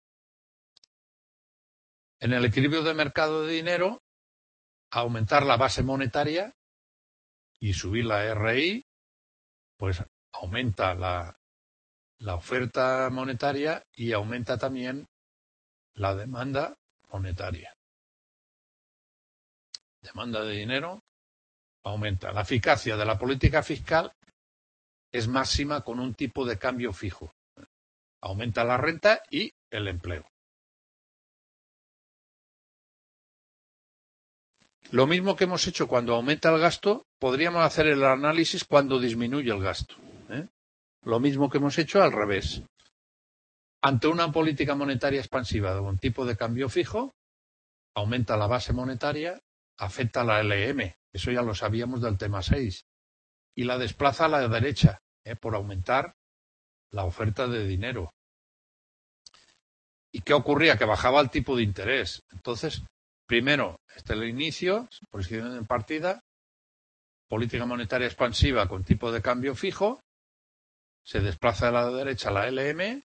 En el equilibrio de mercado de dinero, aumentar la base monetaria y subir la RI, pues aumenta la oferta monetaria y aumenta también la demanda monetaria. Demanda de dinero aumenta. La eficacia de la política fiscal es máxima con un tipo de cambio fijo. Aumenta la renta y el empleo. Lo mismo que hemos hecho cuando aumenta el gasto, podríamos hacer el análisis cuando disminuye el gasto. Lo mismo que hemos hecho al revés. Ante una política monetaria expansiva de un tipo de cambio fijo, aumenta la base monetaria, afecta a la LM, eso ya lo sabíamos del tema 6, y la desplaza a la derecha, por aumentar la oferta de dinero. ¿Y qué ocurría? Que bajaba el tipo de interés. Entonces, primero, el inicio, posición en partida, política monetaria expansiva con tipo de cambio fijo, se desplaza a la derecha la LM,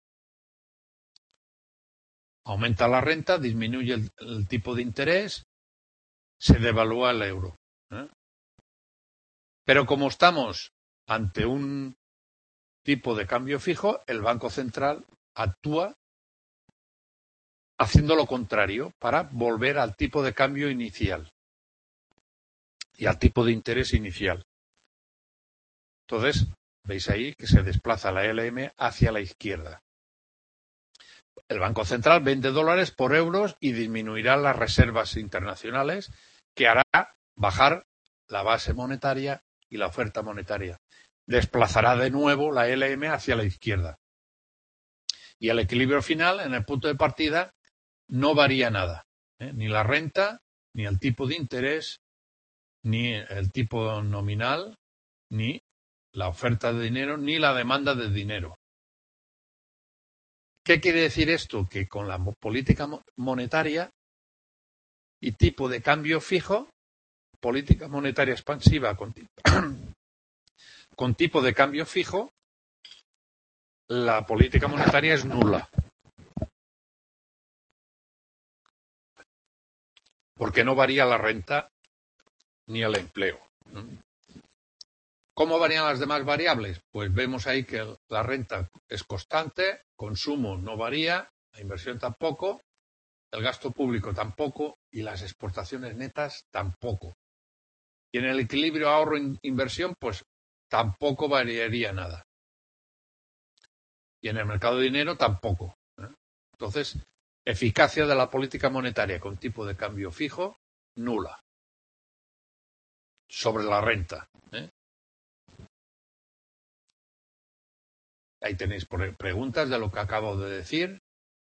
aumenta la renta, disminuye el tipo de interés, se devalúa el euro. Pero como estamos ante un tipo de cambio fijo, el Banco Central actúa haciendo lo contrario para volver al tipo de cambio inicial y al tipo de interés inicial. Entonces, veis ahí que se desplaza la LM hacia la izquierda. El Banco Central vende dólares por euros y disminuirá las reservas internacionales, que hará bajar la base monetaria y la oferta monetaria. Desplazará de nuevo la LM hacia la izquierda. Y el equilibrio final, en el punto de partida, no varía nada. Ni la renta, ni el tipo de interés, ni el tipo nominal, ni la oferta de dinero, ni la demanda de dinero. ¿Qué quiere decir esto? Que con la política monetaria y tipo de cambio fijo, política monetaria expansiva con tipo de cambio fijo, la política monetaria es nula. Porque no varía la renta ni el empleo. ¿Cómo varían las demás variables? Pues vemos ahí que la renta es constante, consumo no varía, la inversión tampoco, el gasto público tampoco y las exportaciones netas tampoco. Y en el equilibrio ahorro-inversión, pues tampoco variaría nada. Y en el mercado de dinero tampoco. Entonces, eficacia de la política monetaria con tipo de cambio fijo, nula. Sobre la renta. Ahí tenéis preguntas de lo que acabo de decir.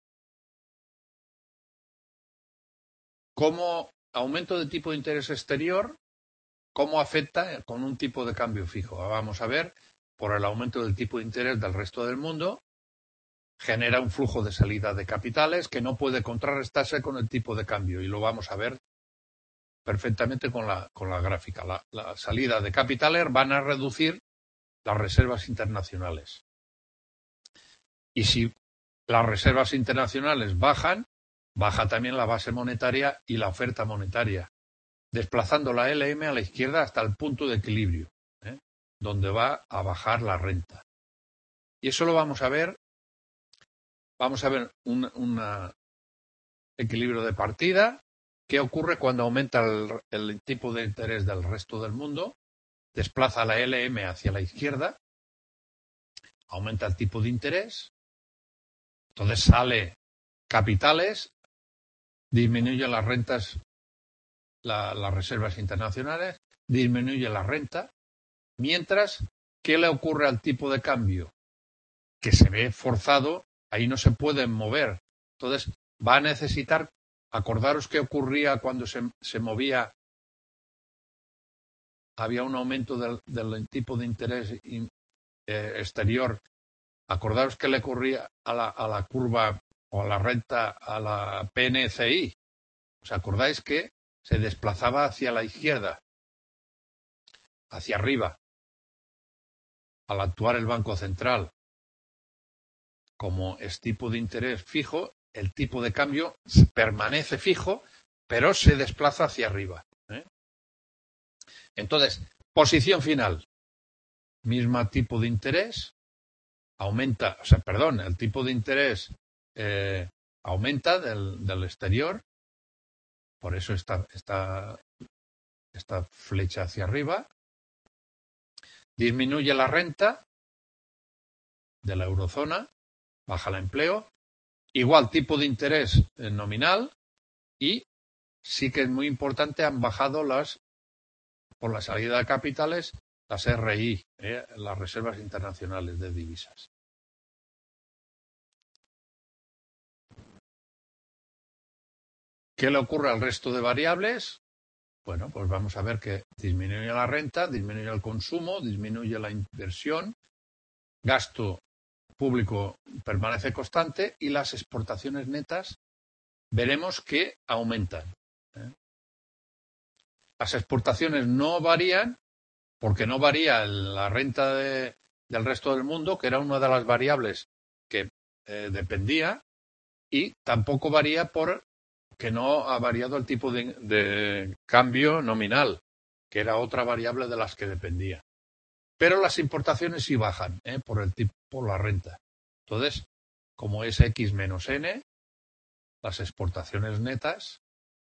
¿Cómo aumento de tipo de interés exterior? ¿Cómo afecta con un tipo de cambio fijo? Vamos a ver, por el aumento del tipo de interés del resto del mundo, genera un flujo de salida de capitales que no puede contrarrestarse con el tipo de cambio. Y lo vamos a ver perfectamente con la gráfica. La salida de capitales van a reducir las reservas internacionales. Y si las reservas internacionales bajan, baja también la base monetaria y la oferta monetaria, desplazando la LM a la izquierda hasta el punto de equilibrio, donde va a bajar la renta. Y eso lo vamos a ver. Vamos a ver un equilibrio de partida. ¿Qué ocurre cuando aumenta el tipo de interés del resto del mundo? Desplaza la LM hacia la izquierda, aumenta el tipo de interés, entonces sale capitales, disminuye las rentas, las reservas internacionales, disminuye la renta, mientras, ¿qué le ocurre al tipo de cambio? Que se ve forzado, ahí no se pueden mover. Entonces, va a necesitar, acordaros qué ocurría cuando se movía, había un aumento del tipo de interés exterior. Acordaros qué le ocurría a la curva o a la renta, a la PNCI. ¿Os acordáis que se desplazaba hacia la izquierda, hacia arriba, al actuar el Banco Central? Como es tipo de interés fijo, el tipo de cambio permanece fijo, pero se desplaza hacia arriba. Entonces, posición final. Misma tipo de interés, aumenta, el tipo de interés aumenta del exterior, por eso esta flecha hacia arriba. Disminuye la renta de la eurozona, baja el empleo, igual tipo de interés nominal y sí que es muy importante, han bajado por la salida de capitales, las RI, las reservas internacionales de divisas. ¿Qué le ocurre al resto de variables? Bueno, pues vamos a ver que disminuye la renta, disminuye el consumo, disminuye la inversión, gasto público permanece constante y las exportaciones netas veremos que aumentan. Las exportaciones no varían porque no varía la renta del resto del mundo, que era una de las variables que dependía, y tampoco varía porque no ha variado el tipo de cambio nominal, que era otra variable de las que dependía. Pero las importaciones sí bajan por la renta. Entonces, como es X menos N, las exportaciones netas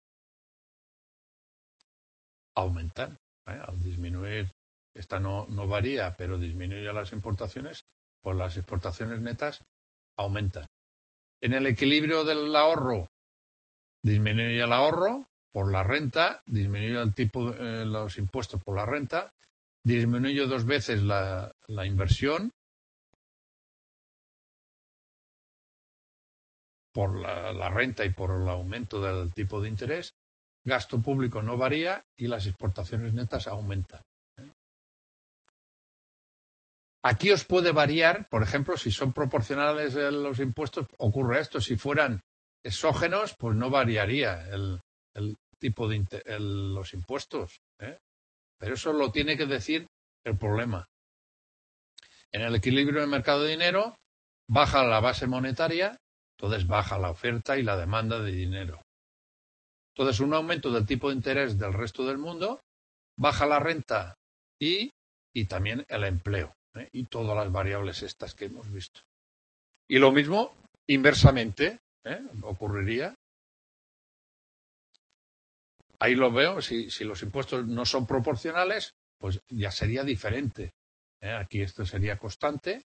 aumentan. Al disminuir, esta no varía, pero disminuye las importaciones, pues las exportaciones netas aumentan. En el equilibrio del ahorro, disminuye el ahorro por la renta, disminuye el tipo los impuestos por la renta, disminuye 2 veces la inversión por la renta y por el aumento del tipo de interés, gasto público no varía y las exportaciones netas aumentan. Aquí os puede variar, por ejemplo, si son proporcionales los impuestos, ocurre esto. Si fueran exógenos, pues no variaría el tipo de los impuestos. Pero eso lo tiene que decir el problema. En el equilibrio del mercado de dinero, baja la base monetaria, entonces baja la oferta y la demanda de dinero. Entonces, un aumento del tipo de interés del resto del mundo, baja la renta y también el empleo, y todas las variables estas que hemos visto. Y lo mismo inversamente ocurriría. Ahí lo veo, si los impuestos no son proporcionales, pues ya sería diferente. Aquí esto sería constante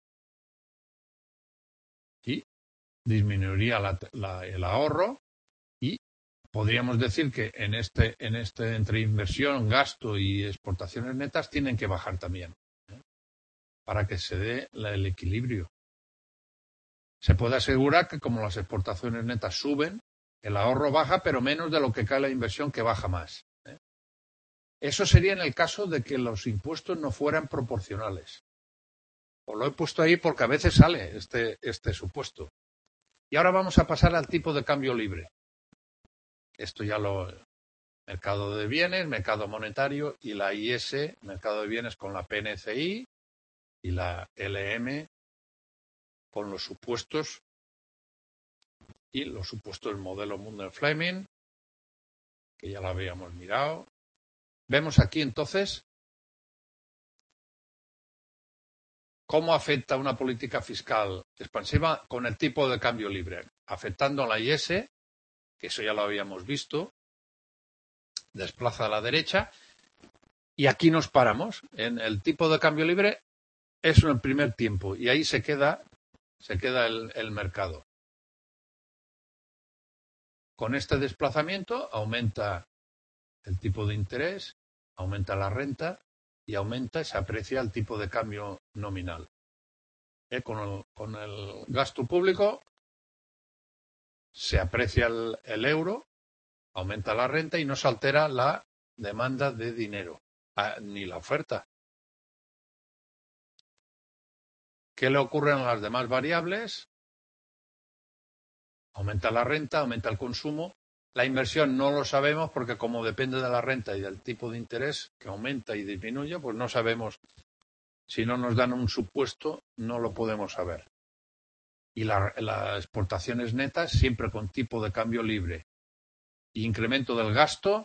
y disminuiría el ahorro, y podríamos decir que en este entre inversión, gasto y exportaciones netas tienen que bajar también, para que se dé el equilibrio. Se puede asegurar que como las exportaciones netas suben, el ahorro baja, pero menos de lo que cae la inversión, que baja más. Eso sería en el caso de que los impuestos no fueran proporcionales. Os lo he puesto ahí porque a veces sale este supuesto. Y ahora vamos a pasar al tipo de cambio libre. Esto ya mercado de bienes, mercado monetario y la IS, mercado de bienes con la PNCI y la LM con los supuestos y los supuestos del modelo Mundell-Fleming, que ya lo habíamos mirado. Vemos aquí entonces cómo afecta una política fiscal expansiva con el tipo de cambio libre, afectando a la IS, que eso ya lo habíamos visto, desplaza a la derecha, y aquí nos paramos. En el tipo de cambio libre es en el primer tiempo, y ahí se queda el mercado. Con este desplazamiento aumenta el tipo de interés, aumenta la renta y se aprecia el tipo de cambio nominal. Con el gasto público se aprecia el euro, aumenta la renta y no se altera la demanda de dinero, ni la oferta. ¿Qué le ocurre a las demás variables? Aumenta la renta, aumenta el consumo. La inversión no lo sabemos porque como depende de la renta y del tipo de interés que aumenta y disminuye, pues no sabemos. Si no nos dan un supuesto, no lo podemos saber. Y las exportaciones netas siempre con tipo de cambio libre. Incremento del gasto,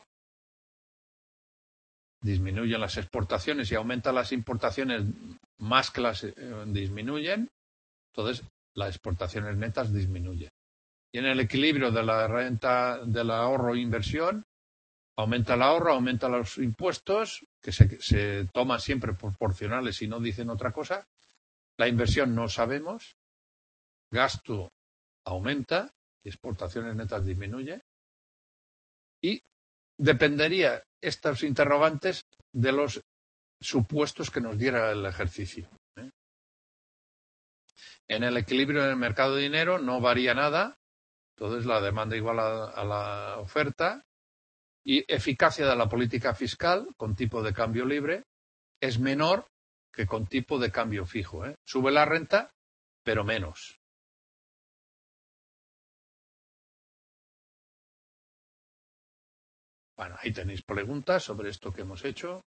disminuyen las exportaciones y aumentan las importaciones más que las disminuyen. Entonces, las exportaciones netas disminuyen. Y en el equilibrio de la renta, del ahorro e inversión, aumenta el ahorro, aumenta los impuestos, que se toman siempre proporcionales y no dicen otra cosa. La inversión no sabemos. Gasto aumenta, exportaciones netas disminuye. Y dependería estos interrogantes de los supuestos que nos diera el ejercicio. En el equilibrio del mercado de dinero no varía nada. Entonces, la demanda igual a la oferta, y eficacia de la política fiscal con tipo de cambio libre es menor que con tipo de cambio fijo. Sube la renta, pero menos. Bueno, ahí tenéis preguntas sobre esto que hemos hecho.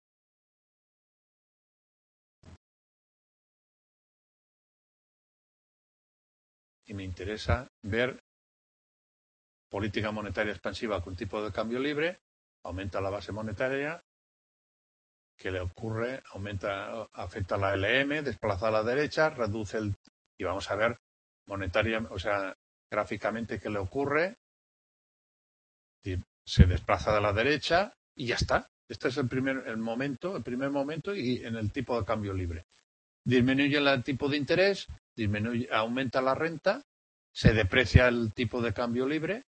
Y me interesa ver política monetaria expansiva con tipo de cambio libre, aumenta la base monetaria, ¿qué le ocurre? Afecta a la LM, desplaza a la derecha, reduce y vamos a ver monetaria, o sea, gráficamente qué le ocurre. Se desplaza de la derecha y ya está. Este es el primer momento y en el tipo de cambio libre. Disminuye el tipo de interés, aumenta la renta, se deprecia el tipo de cambio libre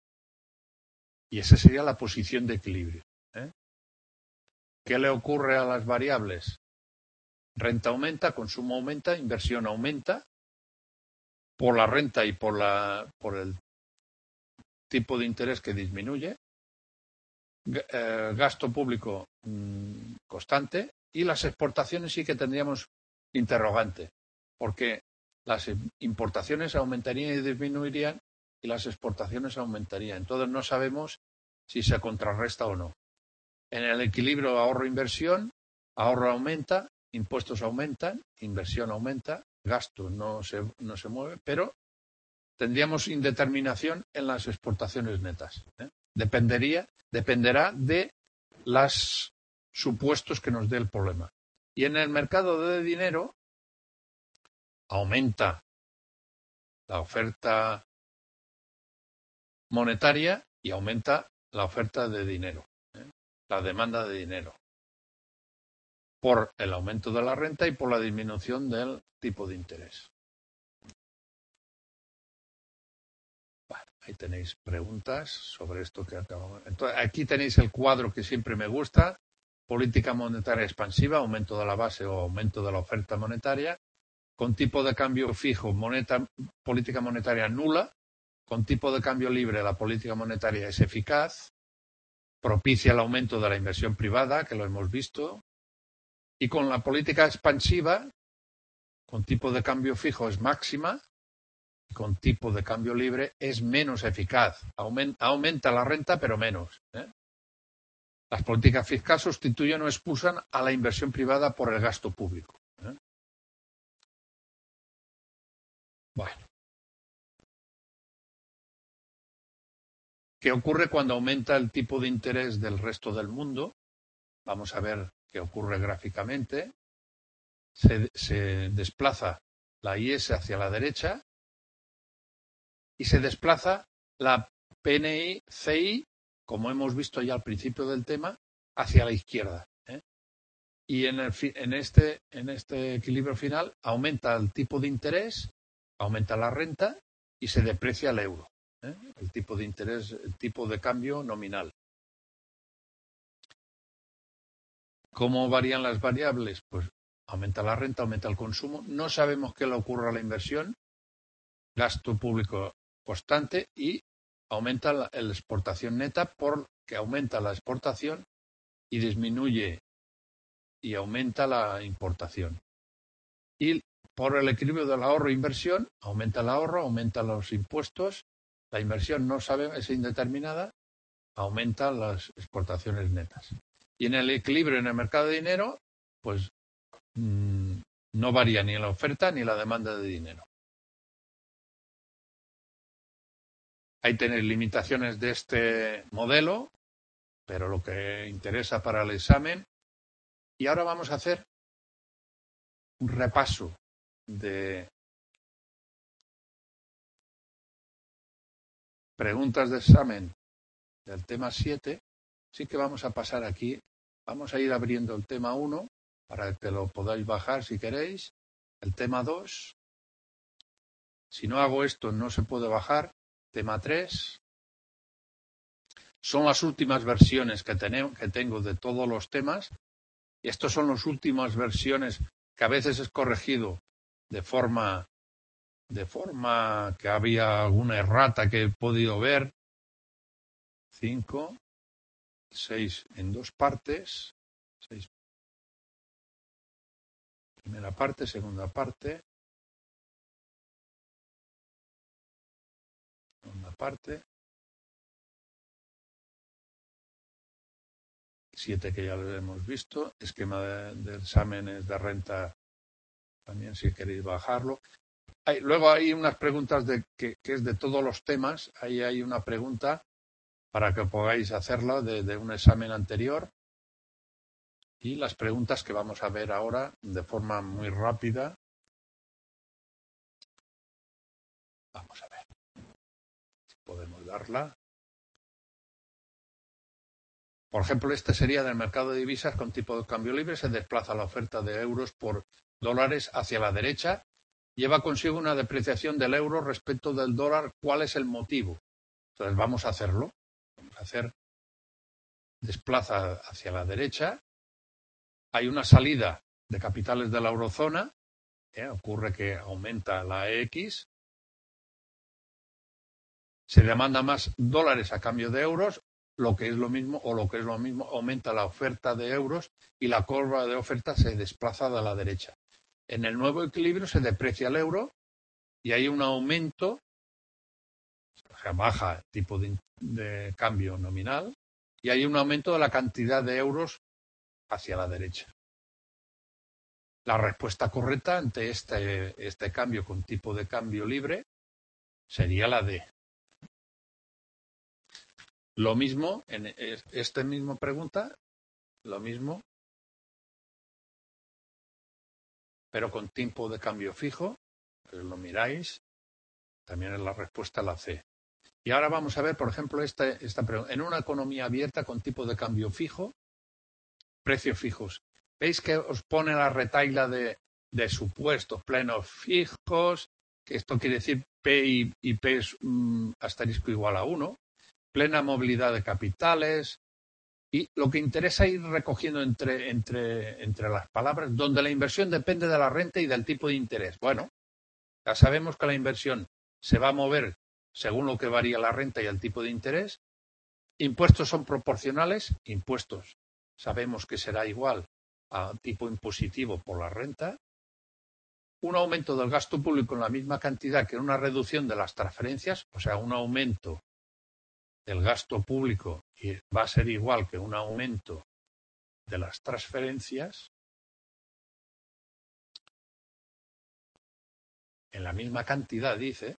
y esa sería la posición de equilibrio. ¿Qué le ocurre a las variables? Renta aumenta, consumo aumenta, inversión aumenta por la renta y por el tipo de interés que disminuye, gasto público constante, y las exportaciones sí que tendríamos interrogante, porque las importaciones aumentarían y disminuirían y las exportaciones aumentarían. Entonces no sabemos si se contrarresta o no. En el equilibrio ahorro-inversión, ahorro aumenta, impuestos aumentan, inversión aumenta, gasto no se mueve, pero tendríamos indeterminación en las exportaciones netas. Dependerá de los supuestos que nos dé el problema. Y en el mercado de dinero aumenta la oferta monetaria y aumenta la oferta de dinero, la demanda de dinero, por el aumento de la renta y por la disminución del tipo de interés. Bueno, ahí tenéis preguntas sobre esto que acabamos. Entonces, aquí tenéis el cuadro que siempre me gusta: política monetaria expansiva, aumento de la base o aumento de la oferta monetaria; con tipo de cambio fijo, política monetaria nula; con tipo de cambio libre, la política monetaria es eficaz, propicia el aumento de la inversión privada, que lo hemos visto; y con la política expansiva, con tipo de cambio fijo es máxima, y con tipo de cambio libre es menos eficaz. Aumenta la renta, pero menos. Las políticas fiscales sustituyen o expulsan a la inversión privada por el gasto público. Bueno. ¿Qué ocurre cuando aumenta el tipo de interés del resto del mundo? Vamos a ver qué ocurre gráficamente. Se desplaza la IS hacia la derecha y se desplaza la PNI-CI, como hemos visto ya al principio del tema, hacia la izquierda. Y en este equilibrio final aumenta el tipo de interés, aumenta la renta y se deprecia el euro. El tipo de interés, el tipo de cambio nominal. ¿Cómo varían las variables? Pues aumenta la renta, aumenta el consumo. No sabemos qué le ocurre a la inversión, gasto público constante, y aumenta la exportación neta porque aumenta la exportación y disminuye y aumenta la importación. Y por el equilibrio del ahorro e inversión, aumenta el ahorro, aumenta los impuestos, la inversión no es indeterminada, aumenta las exportaciones netas. Y en el equilibrio en el mercado de dinero, pues no varía ni la oferta ni la demanda de dinero. Ahí tenéis limitaciones de este modelo, pero lo que interesa para el examen. Y ahora vamos a hacer un repaso de preguntas de examen del tema 7. Así que vamos a pasar aquí. Vamos a ir abriendo el tema 1 para que lo podáis bajar si queréis. El tema 2. Si no hago esto, no se puede bajar. Tema 3. Son las últimas versiones que tengo de todos los temas. Y estos son las últimas versiones que a veces es corregido de forma que había alguna errata que he podido ver. 5, 6 en 2 partes. 6. Primera parte, segunda parte. Segunda parte. 7 que ya lo hemos visto. Esquema de exámenes de renta también, si queréis bajarlo. Luego hay unas preguntas que es de todos los temas. Ahí hay una pregunta para que podáis hacerla de un examen anterior. Y las preguntas que vamos a ver ahora de forma muy rápida. Vamos a ver si podemos darla. Por ejemplo, este sería del mercado de divisas con tipo de cambio libre. Se desplaza la oferta de euros por dólares hacia la derecha. Lleva consigo una depreciación del euro respecto del dólar. ¿Cuál es el motivo? Entonces vamos a hacerlo. Vamos a hacer desplaza hacia la derecha. Hay una salida de capitales de la eurozona. Ocurre que aumenta la EX. Se demanda más dólares a cambio de euros. Lo que es lo mismo, aumenta la oferta de euros y la curva de oferta se desplaza a la derecha. En el nuevo equilibrio se deprecia el euro y hay un aumento, baja el tipo de cambio nominal, y hay un aumento de la cantidad de euros hacia la derecha. La respuesta correcta ante este cambio con tipo de cambio libre sería la D. Lo mismo, en esta misma pregunta, lo mismo, pero con tipo de cambio fijo, pues lo miráis, también es la respuesta la C. Y ahora vamos a ver, por ejemplo, esta pregunta. En una economía abierta con tipo de cambio fijo, precios fijos. ¿Veis que os pone la retahíla de supuestos plenos fijos? Que esto quiere decir P y P es asterisco igual a 1. Plena movilidad de capitales. Y lo que interesa ir recogiendo entre las palabras, donde la inversión depende de la renta y del tipo de interés. Bueno, ya sabemos que la inversión se va a mover según lo que varía la renta y el tipo de interés. Impuestos son proporcionales. Impuestos sabemos que será igual a tipo impositivo por la renta. Un aumento del gasto público en la misma cantidad que una reducción de las transferencias, o sea, un aumento del gasto público va a ser igual que un aumento de las transferencias en la misma cantidad, dice.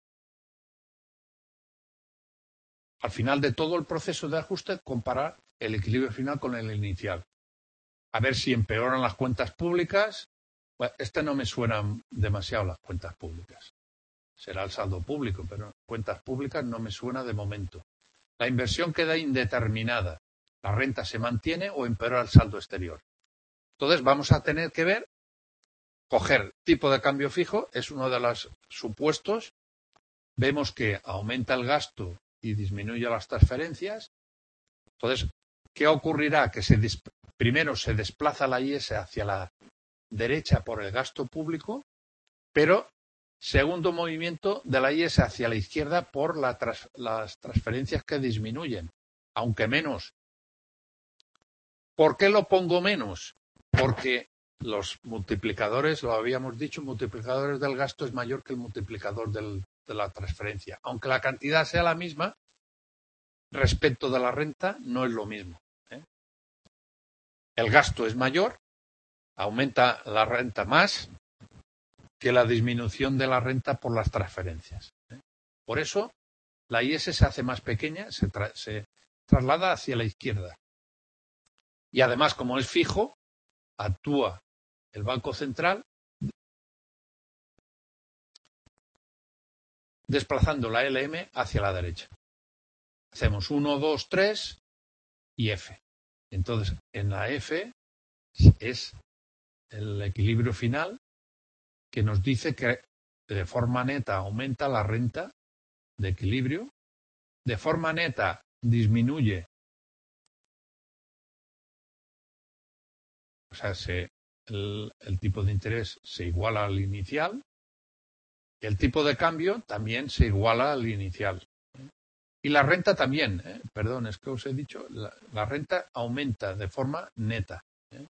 Al final de todo el proceso de ajuste, comparar el equilibrio final con el inicial. A ver si empeoran las cuentas públicas. Bueno, no me suenan demasiado las cuentas públicas. Será el saldo público, pero cuentas públicas no me suena de momento. La inversión queda indeterminada. La renta se mantiene o empeora el saldo exterior. Entonces vamos a tener que ver, coger tipo de cambio fijo, es uno de los supuestos. Vemos que aumenta el gasto y disminuye las transferencias. Entonces, ¿qué ocurrirá? Que primero se desplaza la IS hacia la derecha por el gasto público, pero segundo movimiento de la IS hacia la izquierda por las transferencias que disminuyen, aunque menos. ¿Por qué lo pongo menos? Porque los multiplicadores, lo habíamos dicho, multiplicadores del gasto es mayor que el multiplicador de la transferencia. Aunque la cantidad sea la misma, respecto de la renta no es lo mismo. El gasto es mayor, aumenta la renta más que la disminución de la renta por las transferencias. Por eso, la IS se hace más pequeña, se traslada hacia la izquierda. Y además, como es fijo, actúa el Banco Central desplazando la LM hacia la derecha. Hacemos 1, 2, 3 y F. Entonces, en la F es el equilibrio final que nos dice que de forma neta aumenta la renta de equilibrio, de forma neta disminuye, o sea, el tipo de interés se iguala al inicial, y el tipo de cambio también se iguala al inicial. Y la renta también, perdón, es que os he dicho, la renta aumenta de forma neta.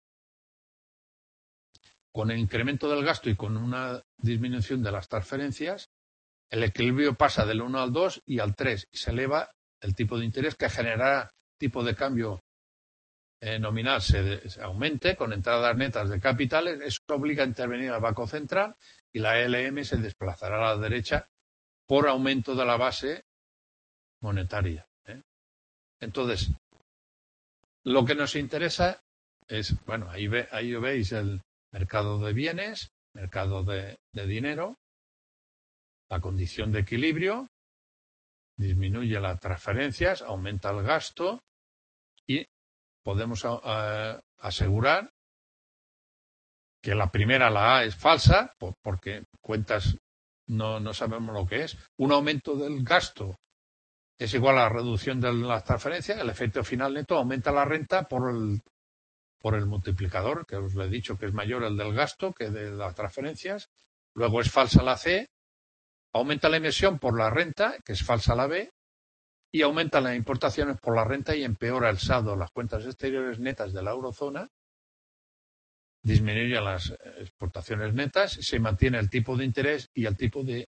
Con el incremento del gasto y con una disminución de las transferencias, el equilibrio pasa del 1 al 2 y al 3 y se eleva el tipo de interés que generará tipo de cambio nominal se aumente con entradas netas de capitales. Eso obliga a intervenir al Banco Central y la LM se desplazará a la derecha por aumento de la base monetaria. Entonces, lo que nos interesa es, bueno, ahí veis el mercado de bienes, mercado de dinero, la condición de equilibrio, disminuye las transferencias, aumenta el gasto y podemos asegurar que la primera, la A, es falsa, porque cuentas no sabemos lo que es. Un aumento del gasto es igual a la reducción de las transferencias, el efecto final neto aumenta la renta por el multiplicador, que os lo he dicho que es mayor el del gasto que de las transferencias. Luego es falsa la C, aumenta la inversión por la renta, que es falsa la B, y aumenta las importaciones por la renta y empeora el saldo, las cuentas exteriores netas de la eurozona, disminuye las exportaciones netas, se mantiene el tipo de interés y el tipo de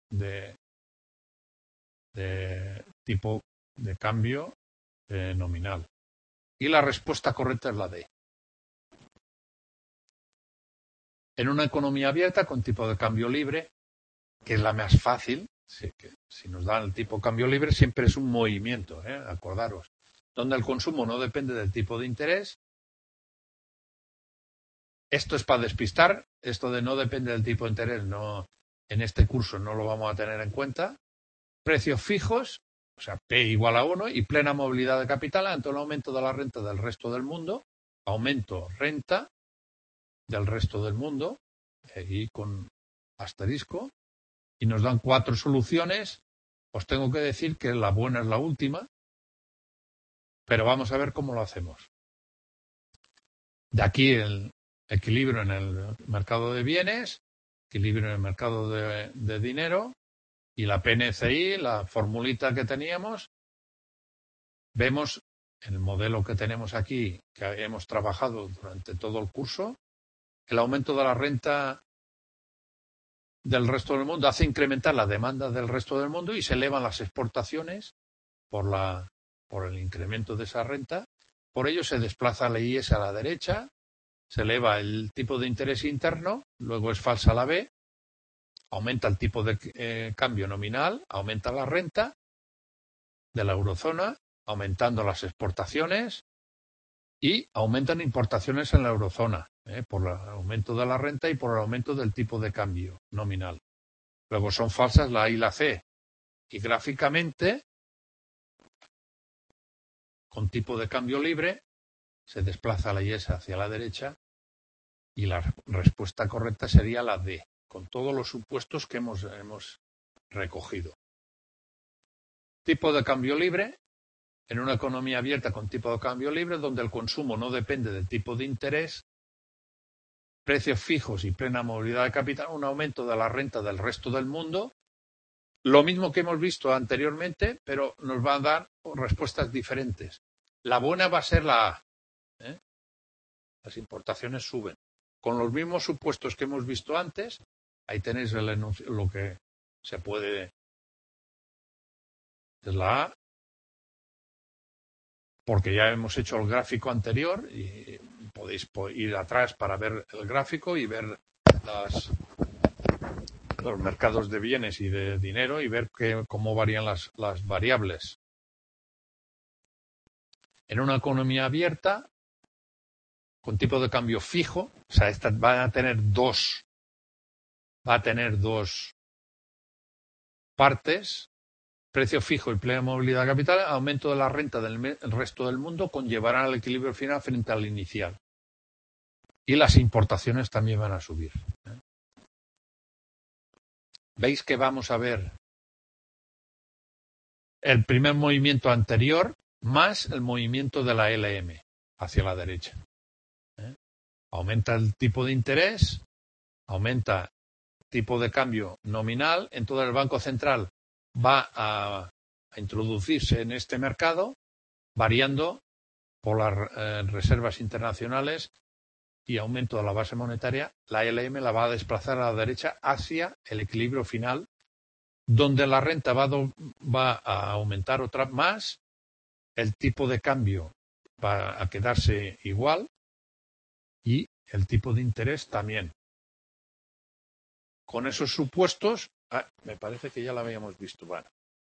tipo de cambio nominal. Y la respuesta correcta es la D. En una economía abierta con tipo de cambio libre, que es la más fácil, si nos dan el tipo de cambio libre, siempre es un movimiento, acordaros, donde el consumo no depende del tipo de interés. Esto es para despistar, esto de no depende del tipo de interés, no, en este curso no lo vamos a tener en cuenta. Precios fijos, o sea, P igual a 1, y plena movilidad de capital ante el aumento de la renta del resto del mundo. Aumento renta del resto del mundo, y con asterisco, y nos dan 4 soluciones. Os tengo que decir que la buena es la última, pero vamos a ver cómo lo hacemos. De aquí el equilibrio en el mercado de bienes, equilibrio en el mercado de dinero, y la PNCI, la formulita que teníamos. Vemos en el modelo que tenemos aquí, que hemos trabajado durante todo el curso, el aumento de la renta del resto del mundo hace incrementar la demanda del resto del mundo y se elevan las exportaciones por el incremento de esa renta. Por ello se desplaza la IS a la derecha, se eleva el tipo de interés interno, luego es falsa la B, aumenta el tipo de cambio nominal, aumenta la renta de la eurozona, aumentando las exportaciones, y aumentan importaciones en la eurozona, por el aumento de la renta y por el aumento del tipo de cambio nominal. Luego son falsas la A y la C. Y gráficamente, con tipo de cambio libre, se desplaza la IS hacia la derecha y la respuesta correcta sería la D, con todos los supuestos que hemos recogido. Tipo de cambio libre, en una economía abierta con tipo de cambio libre, donde el consumo no depende del tipo de interés, precios fijos y plena movilidad de capital, un aumento de la renta del resto del mundo, lo mismo que hemos visto anteriormente, pero nos va a dar respuestas diferentes. La buena va a ser la A. Las importaciones suben. Con los mismos supuestos que hemos visto antes, ahí tenéis lo que se puede. Es la A, porque ya hemos hecho el gráfico anterior y podéis ir atrás para ver el gráfico y ver los mercados de bienes y de dinero y ver cómo varían las variables. En una economía abierta, con tipo de cambio fijo, o sea, esta va a tener dos partes, precio fijo y plena movilidad de capital, aumento de la renta del resto del mundo conllevarán al equilibrio final frente al inicial. Y las importaciones también van a subir. Veis que vamos a ver el primer movimiento anterior más el movimiento de la LM hacia la derecha. Aumenta el tipo de interés, aumenta el tipo de cambio nominal, entonces el Banco Central va a introducirse en este mercado, variando por las reservas internacionales y aumento de la base monetaria. La LM la va a desplazar a la derecha hacia el equilibrio final, donde la renta va a aumentar otra más, el tipo de cambio va a quedarse igual y el tipo de interés también. Con esos supuestos, me parece que ya lo habíamos visto. Bueno.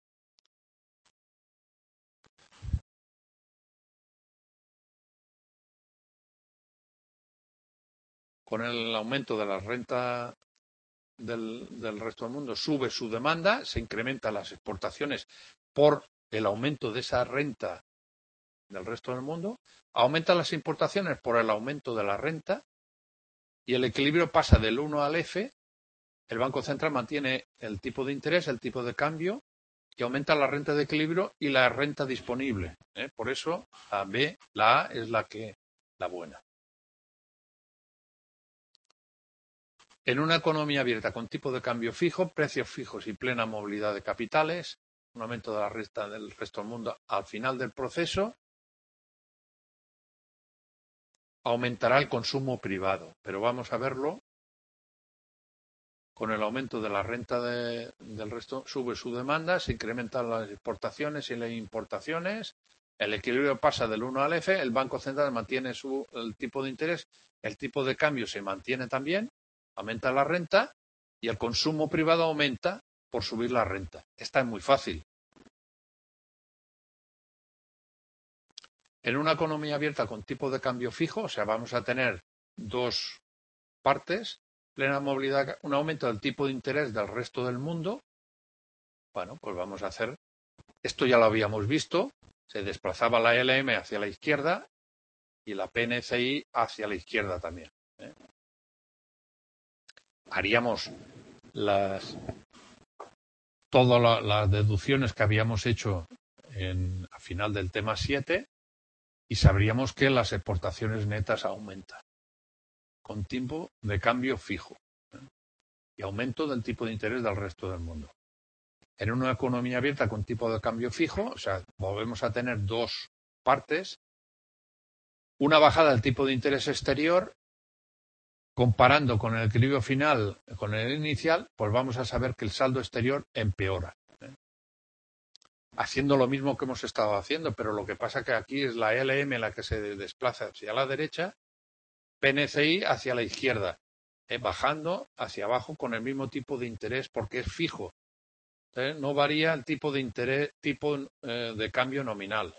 Con el aumento de la renta del resto del mundo, sube su demanda, se incrementan las exportaciones por el aumento de esa renta del resto del mundo, aumentan las importaciones por el aumento de la renta y el equilibrio pasa del 1 al F. El Banco Central mantiene el tipo de interés, el tipo de cambio, y aumenta la renta de equilibrio y la renta disponible. Por eso la B, la A es la buena. En una economía abierta con tipo de cambio fijo, precios fijos y plena movilidad de capitales, un aumento de la renta del resto del mundo al final del proceso, aumentará el consumo privado. Pero vamos a verlo. Con el aumento de la renta del resto, sube su demanda, se incrementan las exportaciones y las importaciones, el equilibrio pasa del 1 al F, el Banco Central mantiene el tipo de interés, el tipo de cambio se mantiene también, aumenta la renta y el consumo privado aumenta por subir la renta. Esta es muy fácil. En una economía abierta con tipo de cambio fijo, o sea, vamos a tener dos partes, plena movilidad, un aumento del tipo de interés del resto del mundo. Bueno, pues vamos a hacer, esto ya lo habíamos visto, se desplazaba la LM hacia la izquierda y la PNCI hacia la izquierda también. Haríamos todas las deducciones que habíamos hecho a final del tema 7 y sabríamos que las exportaciones netas aumentan con tipo de cambio fijo y aumento del tipo de interés del resto del mundo. En una economía abierta con tipo de cambio fijo, o sea, volvemos a tener dos partes, una bajada del tipo de interés exterior, comparando con el equilibrio final, con el inicial, pues vamos a saber que el saldo exterior empeora. Haciendo lo mismo que hemos estado haciendo, pero lo que pasa que aquí es la LM la que se desplaza hacia la derecha, PNCI hacia la izquierda, bajando hacia abajo con el mismo tipo de interés porque es fijo. No varía el tipo de interés, tipo de cambio nominal.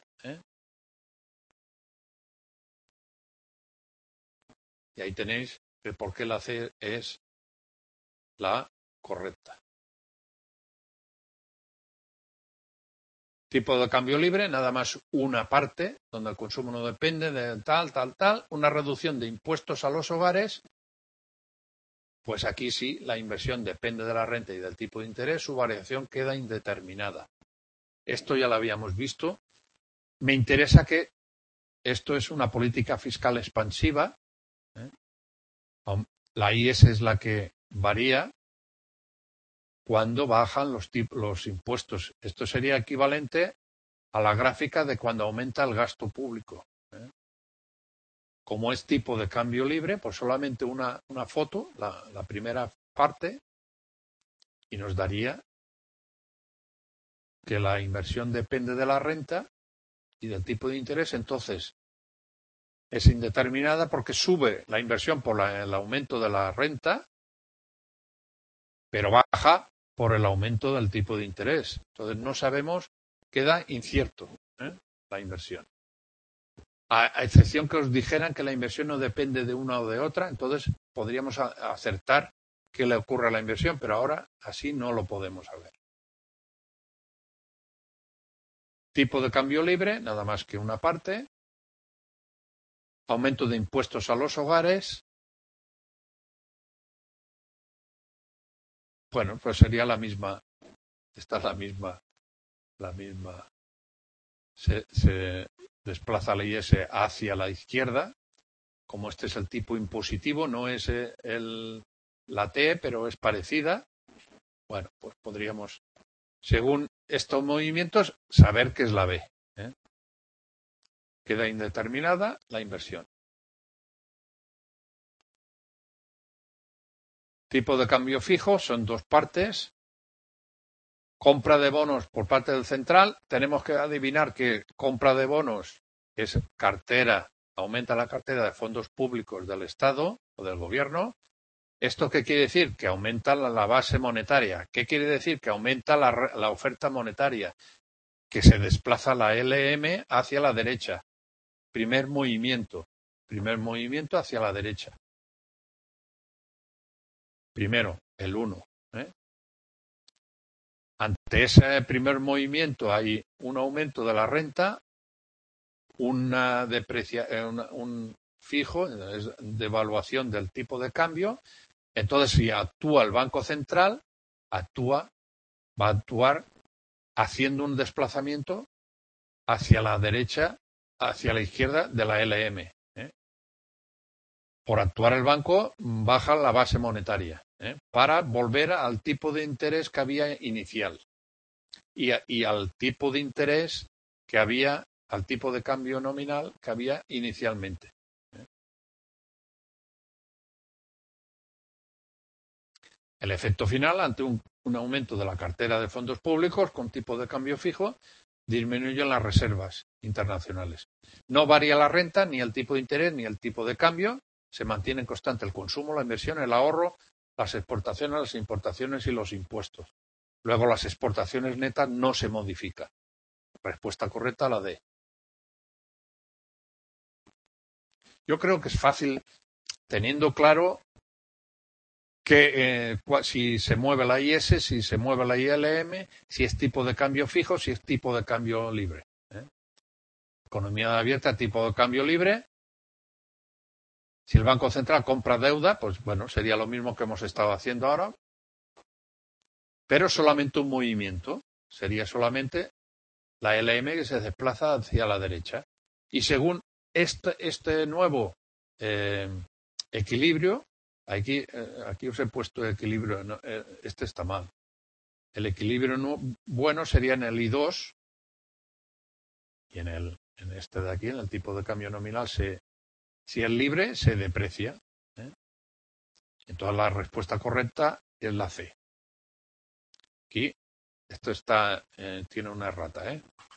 Y ahí tenéis el por qué la C es la correcta. Tipo de cambio libre, nada más una parte, donde el consumo no depende de tal. Una reducción de impuestos a los hogares, pues aquí sí, la inversión depende de la renta y del tipo de interés, su variación queda indeterminada. Esto ya lo habíamos visto. Me interesa que esto es una política fiscal expansiva. La IS es la que varía cuando bajan los impuestos. Esto sería equivalente a la gráfica de cuando aumenta el gasto público. Como es tipo de cambio libre, pues solamente una foto, la primera parte, y nos daría que la inversión depende de la renta y del tipo de interés, entonces es indeterminada porque sube la inversión por el aumento de la renta, pero baja por el aumento del tipo de interés. Entonces no sabemos, queda incierto la inversión. A excepción que os dijeran que la inversión no depende de una o de otra, entonces podríamos acertar qué le ocurre a la inversión, pero ahora así no lo podemos saber. Tipo de cambio libre, nada más que una parte. Aumento de impuestos a los hogares. Bueno, pues sería la misma. Esta es la misma. Se desplaza la IS hacia la izquierda. Como este es el tipo impositivo, no es la T, pero es parecida. Bueno, pues podríamos, según estos movimientos, saber qué es la B. Queda indeterminada la inversión. Tipo de cambio fijo son dos partes. Compra de bonos por parte del central. Tenemos que adivinar que compra de bonos es cartera, aumenta la cartera de fondos públicos del Estado o del Gobierno. ¿Esto qué quiere decir? Que aumenta la base monetaria. ¿Qué quiere decir? Que aumenta la oferta monetaria, que se desplaza la LM hacia la derecha. Primer movimiento hacia la derecha. Primero, el 1. Ante ese primer movimiento hay un aumento de la renta, un fijo, devaluación del tipo de cambio. Entonces, si actúa el Banco Central, va a actuar haciendo un desplazamiento hacia la derecha, hacia la izquierda de la LM. Por actuar el banco, baja la base monetaria para volver al tipo de interés que había inicial y al tipo de interés que había, al tipo de cambio nominal que había inicialmente. El efecto final, ante un aumento de la cartera de fondos públicos con tipo de cambio fijo, disminuyen las reservas internacionales. No varía la renta, ni el tipo de interés, ni el tipo de cambio, se mantienen constantes: el consumo, la inversión, el ahorro, las exportaciones, las importaciones y los impuestos. Luego las exportaciones netas no se modifican. Respuesta correcta, la D. Yo creo que es fácil, teniendo claro que si se mueve la IS, si se mueve la ILM, si es tipo de cambio fijo, si es tipo de cambio libre. Economía abierta, tipo de cambio libre. Si el Banco Central compra deuda, pues bueno, sería lo mismo que hemos estado haciendo ahora, pero solamente un movimiento. Sería solamente la LM que se desplaza hacia la derecha. Y según este nuevo equilibrio, aquí os he puesto equilibrio, no, este está mal. El equilibrio bueno sería en el I2 y en este de aquí, en el tipo de cambio nominal, si es libre, se deprecia. Entonces la respuesta correcta es la C. Aquí, esto tiene una errata.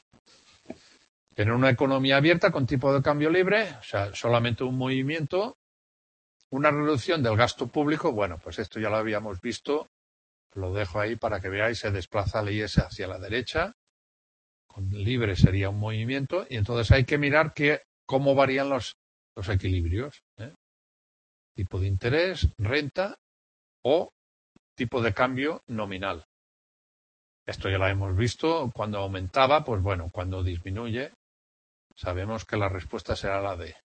En una economía abierta con tipo de cambio libre, o sea, solamente un movimiento, una reducción del gasto público, bueno, pues esto ya lo habíamos visto, lo dejo ahí para que veáis, se desplaza el IS hacia la derecha, con libre sería un movimiento, y entonces hay que mirar cómo varían los equilibrios. Tipo de interés, renta o tipo de cambio nominal. Esto ya lo hemos visto, cuando aumentaba, pues bueno, cuando disminuye, sabemos que la respuesta será la D.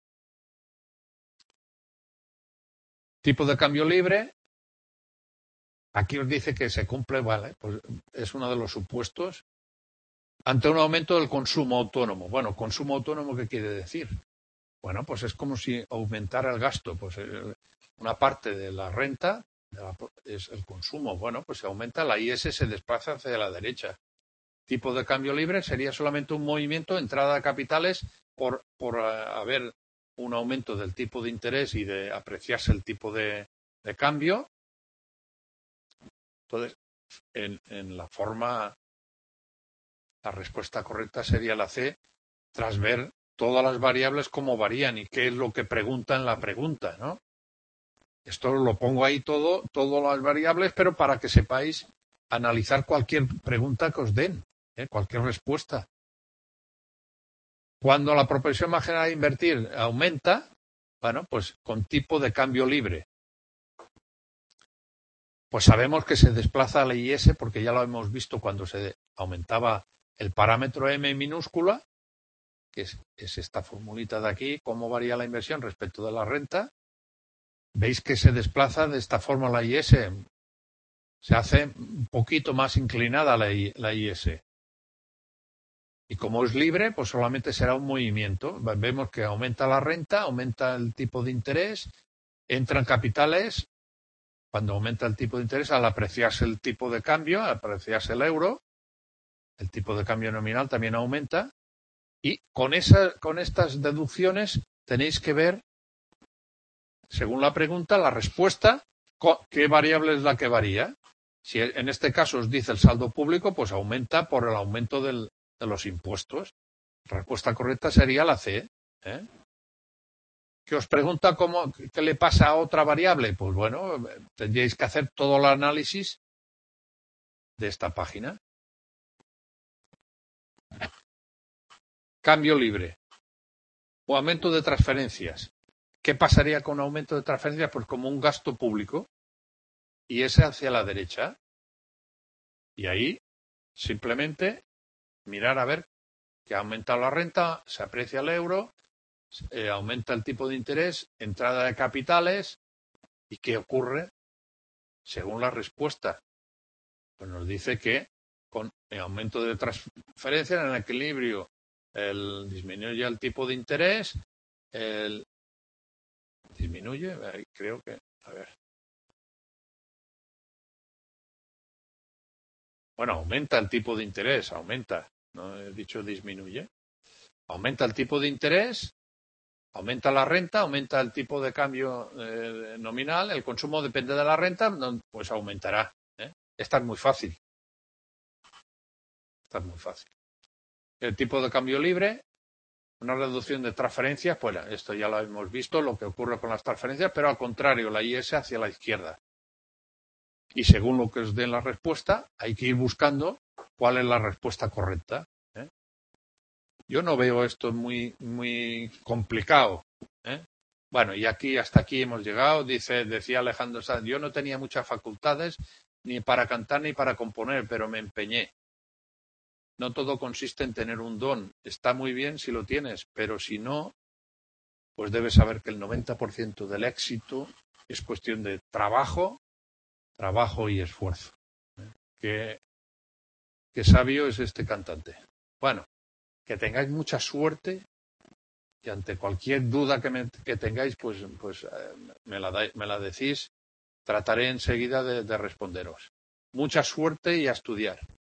Tipo de cambio libre, aquí os dice que se cumple, vale, pues es uno de los supuestos ante un aumento del consumo autónomo. Bueno, consumo autónomo, ¿qué quiere decir? Bueno, pues es como si aumentara el gasto, pues una parte de la renta es el consumo. Bueno, pues se aumenta, la IS se desplaza hacia la derecha. Tipo de cambio libre sería solamente un movimiento, entrada de capitales por haber un aumento del tipo de interés y de apreciarse el tipo de cambio. Entonces, en la forma, la respuesta correcta sería la C, tras ver todas las variables cómo varían y qué es lo que pregunta en la pregunta, ¿no? Esto lo pongo ahí todas las variables, pero para que sepáis analizar cualquier pregunta que os den, cualquier respuesta. Cuando la propensión marginal a invertir aumenta, bueno, pues con tipo de cambio libre, pues sabemos que se desplaza la IS porque ya lo hemos visto cuando se aumentaba el parámetro M minúscula, que es esta formulita de aquí, cómo varía la inversión respecto de la renta. Veis que se desplaza de esta forma la IS, se hace un poquito más inclinada la IS. Y como es libre, pues solamente será un movimiento. Vemos que aumenta la renta, aumenta el tipo de interés, entran capitales. Cuando aumenta el tipo de interés, al apreciarse el tipo de cambio, al apreciarse el euro, el tipo de cambio nominal también aumenta. Y con estas deducciones tenéis que ver, según la pregunta, la respuesta, qué variable es la que varía. Si en este caso os dice el saldo público, pues aumenta por el aumento de los impuestos. La respuesta correcta sería la C. Que os pregunta qué le pasa a otra variable. Pues bueno, tendríais que hacer todo el análisis de esta página. Cambio libre o aumento de transferencias. ¿Qué pasaría con aumento de transferencias? Pues como un gasto público y ese hacia la derecha. Y ahí simplemente mirar a ver que ha aumentado la renta, se aprecia el euro, aumenta el tipo de interés, entrada de capitales y qué ocurre según la respuesta. Pues nos dice que con el aumento de transferencias en el equilibrio disminuye el tipo de interés, disminuye, creo que, a ver. Bueno, aumenta el tipo de interés, aumenta, no he dicho disminuye. Aumenta el tipo de interés, aumenta la renta, aumenta el tipo de cambio nominal, el consumo depende de la renta, pues aumentará. Esta es muy fácil. Esta es muy fácil. El tipo de cambio libre, Una reducción de transferencias, pues esto ya lo hemos visto, lo que ocurre con las transferencias, pero al contrario, la IS hacia la izquierda. Y según lo que os dé la respuesta, hay que ir buscando cuál es la respuesta correcta. Yo no veo esto muy complicado. Bueno, y hasta aquí hemos llegado. Decía Alejandro Sanz, yo no tenía muchas facultades ni para cantar ni para componer, pero me empeñé. No todo consiste en tener un don. Está muy bien si lo tienes, pero si no, pues debes saber que el 90% del éxito es cuestión de trabajo y esfuerzo. Qué sabio es este cantante. Bueno, que tengáis mucha suerte y ante cualquier duda que tengáis, pues me la decís. Trataré enseguida de responderos. Mucha suerte y a estudiar.